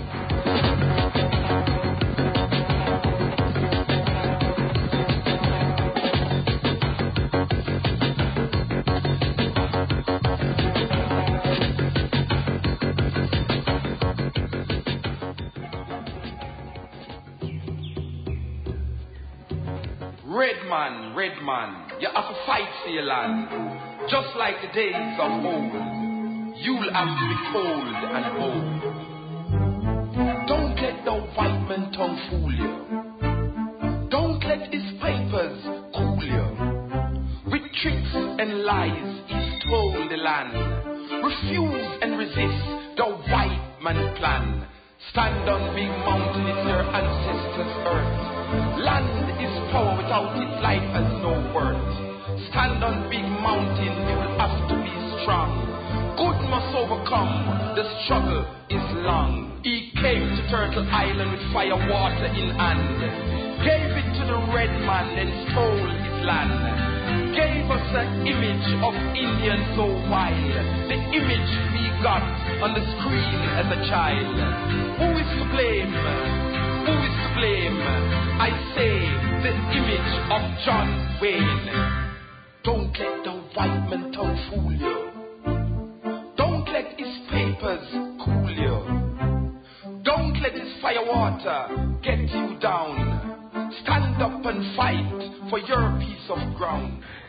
Red man, you have to fight for your land. Just like the days of old, you'll have to be cold and bold. Don't let the white man tongue fool you. Don't let his papers cool you. With tricks and lies he's told the land. Refuse and resist the white man plan. Stand on big mountain, it's your ancestors' earth. Land is power, without it life has no worth. Stand on big mountain, you will have to be strong. Good must overcome, the struggle is long. He came to Turtle Island with fire water in hand. Gave it to the red man and stole his land. Gave us an image of Indians so wild. The image we got on the screen as a child. Who is to blame? Who is to blame? I say the image of John Wayne. Don't let the white man tongue fool you. Don't let his papers cool you. Don't let his firewater get you down. Stand up and fight for your piece of ground.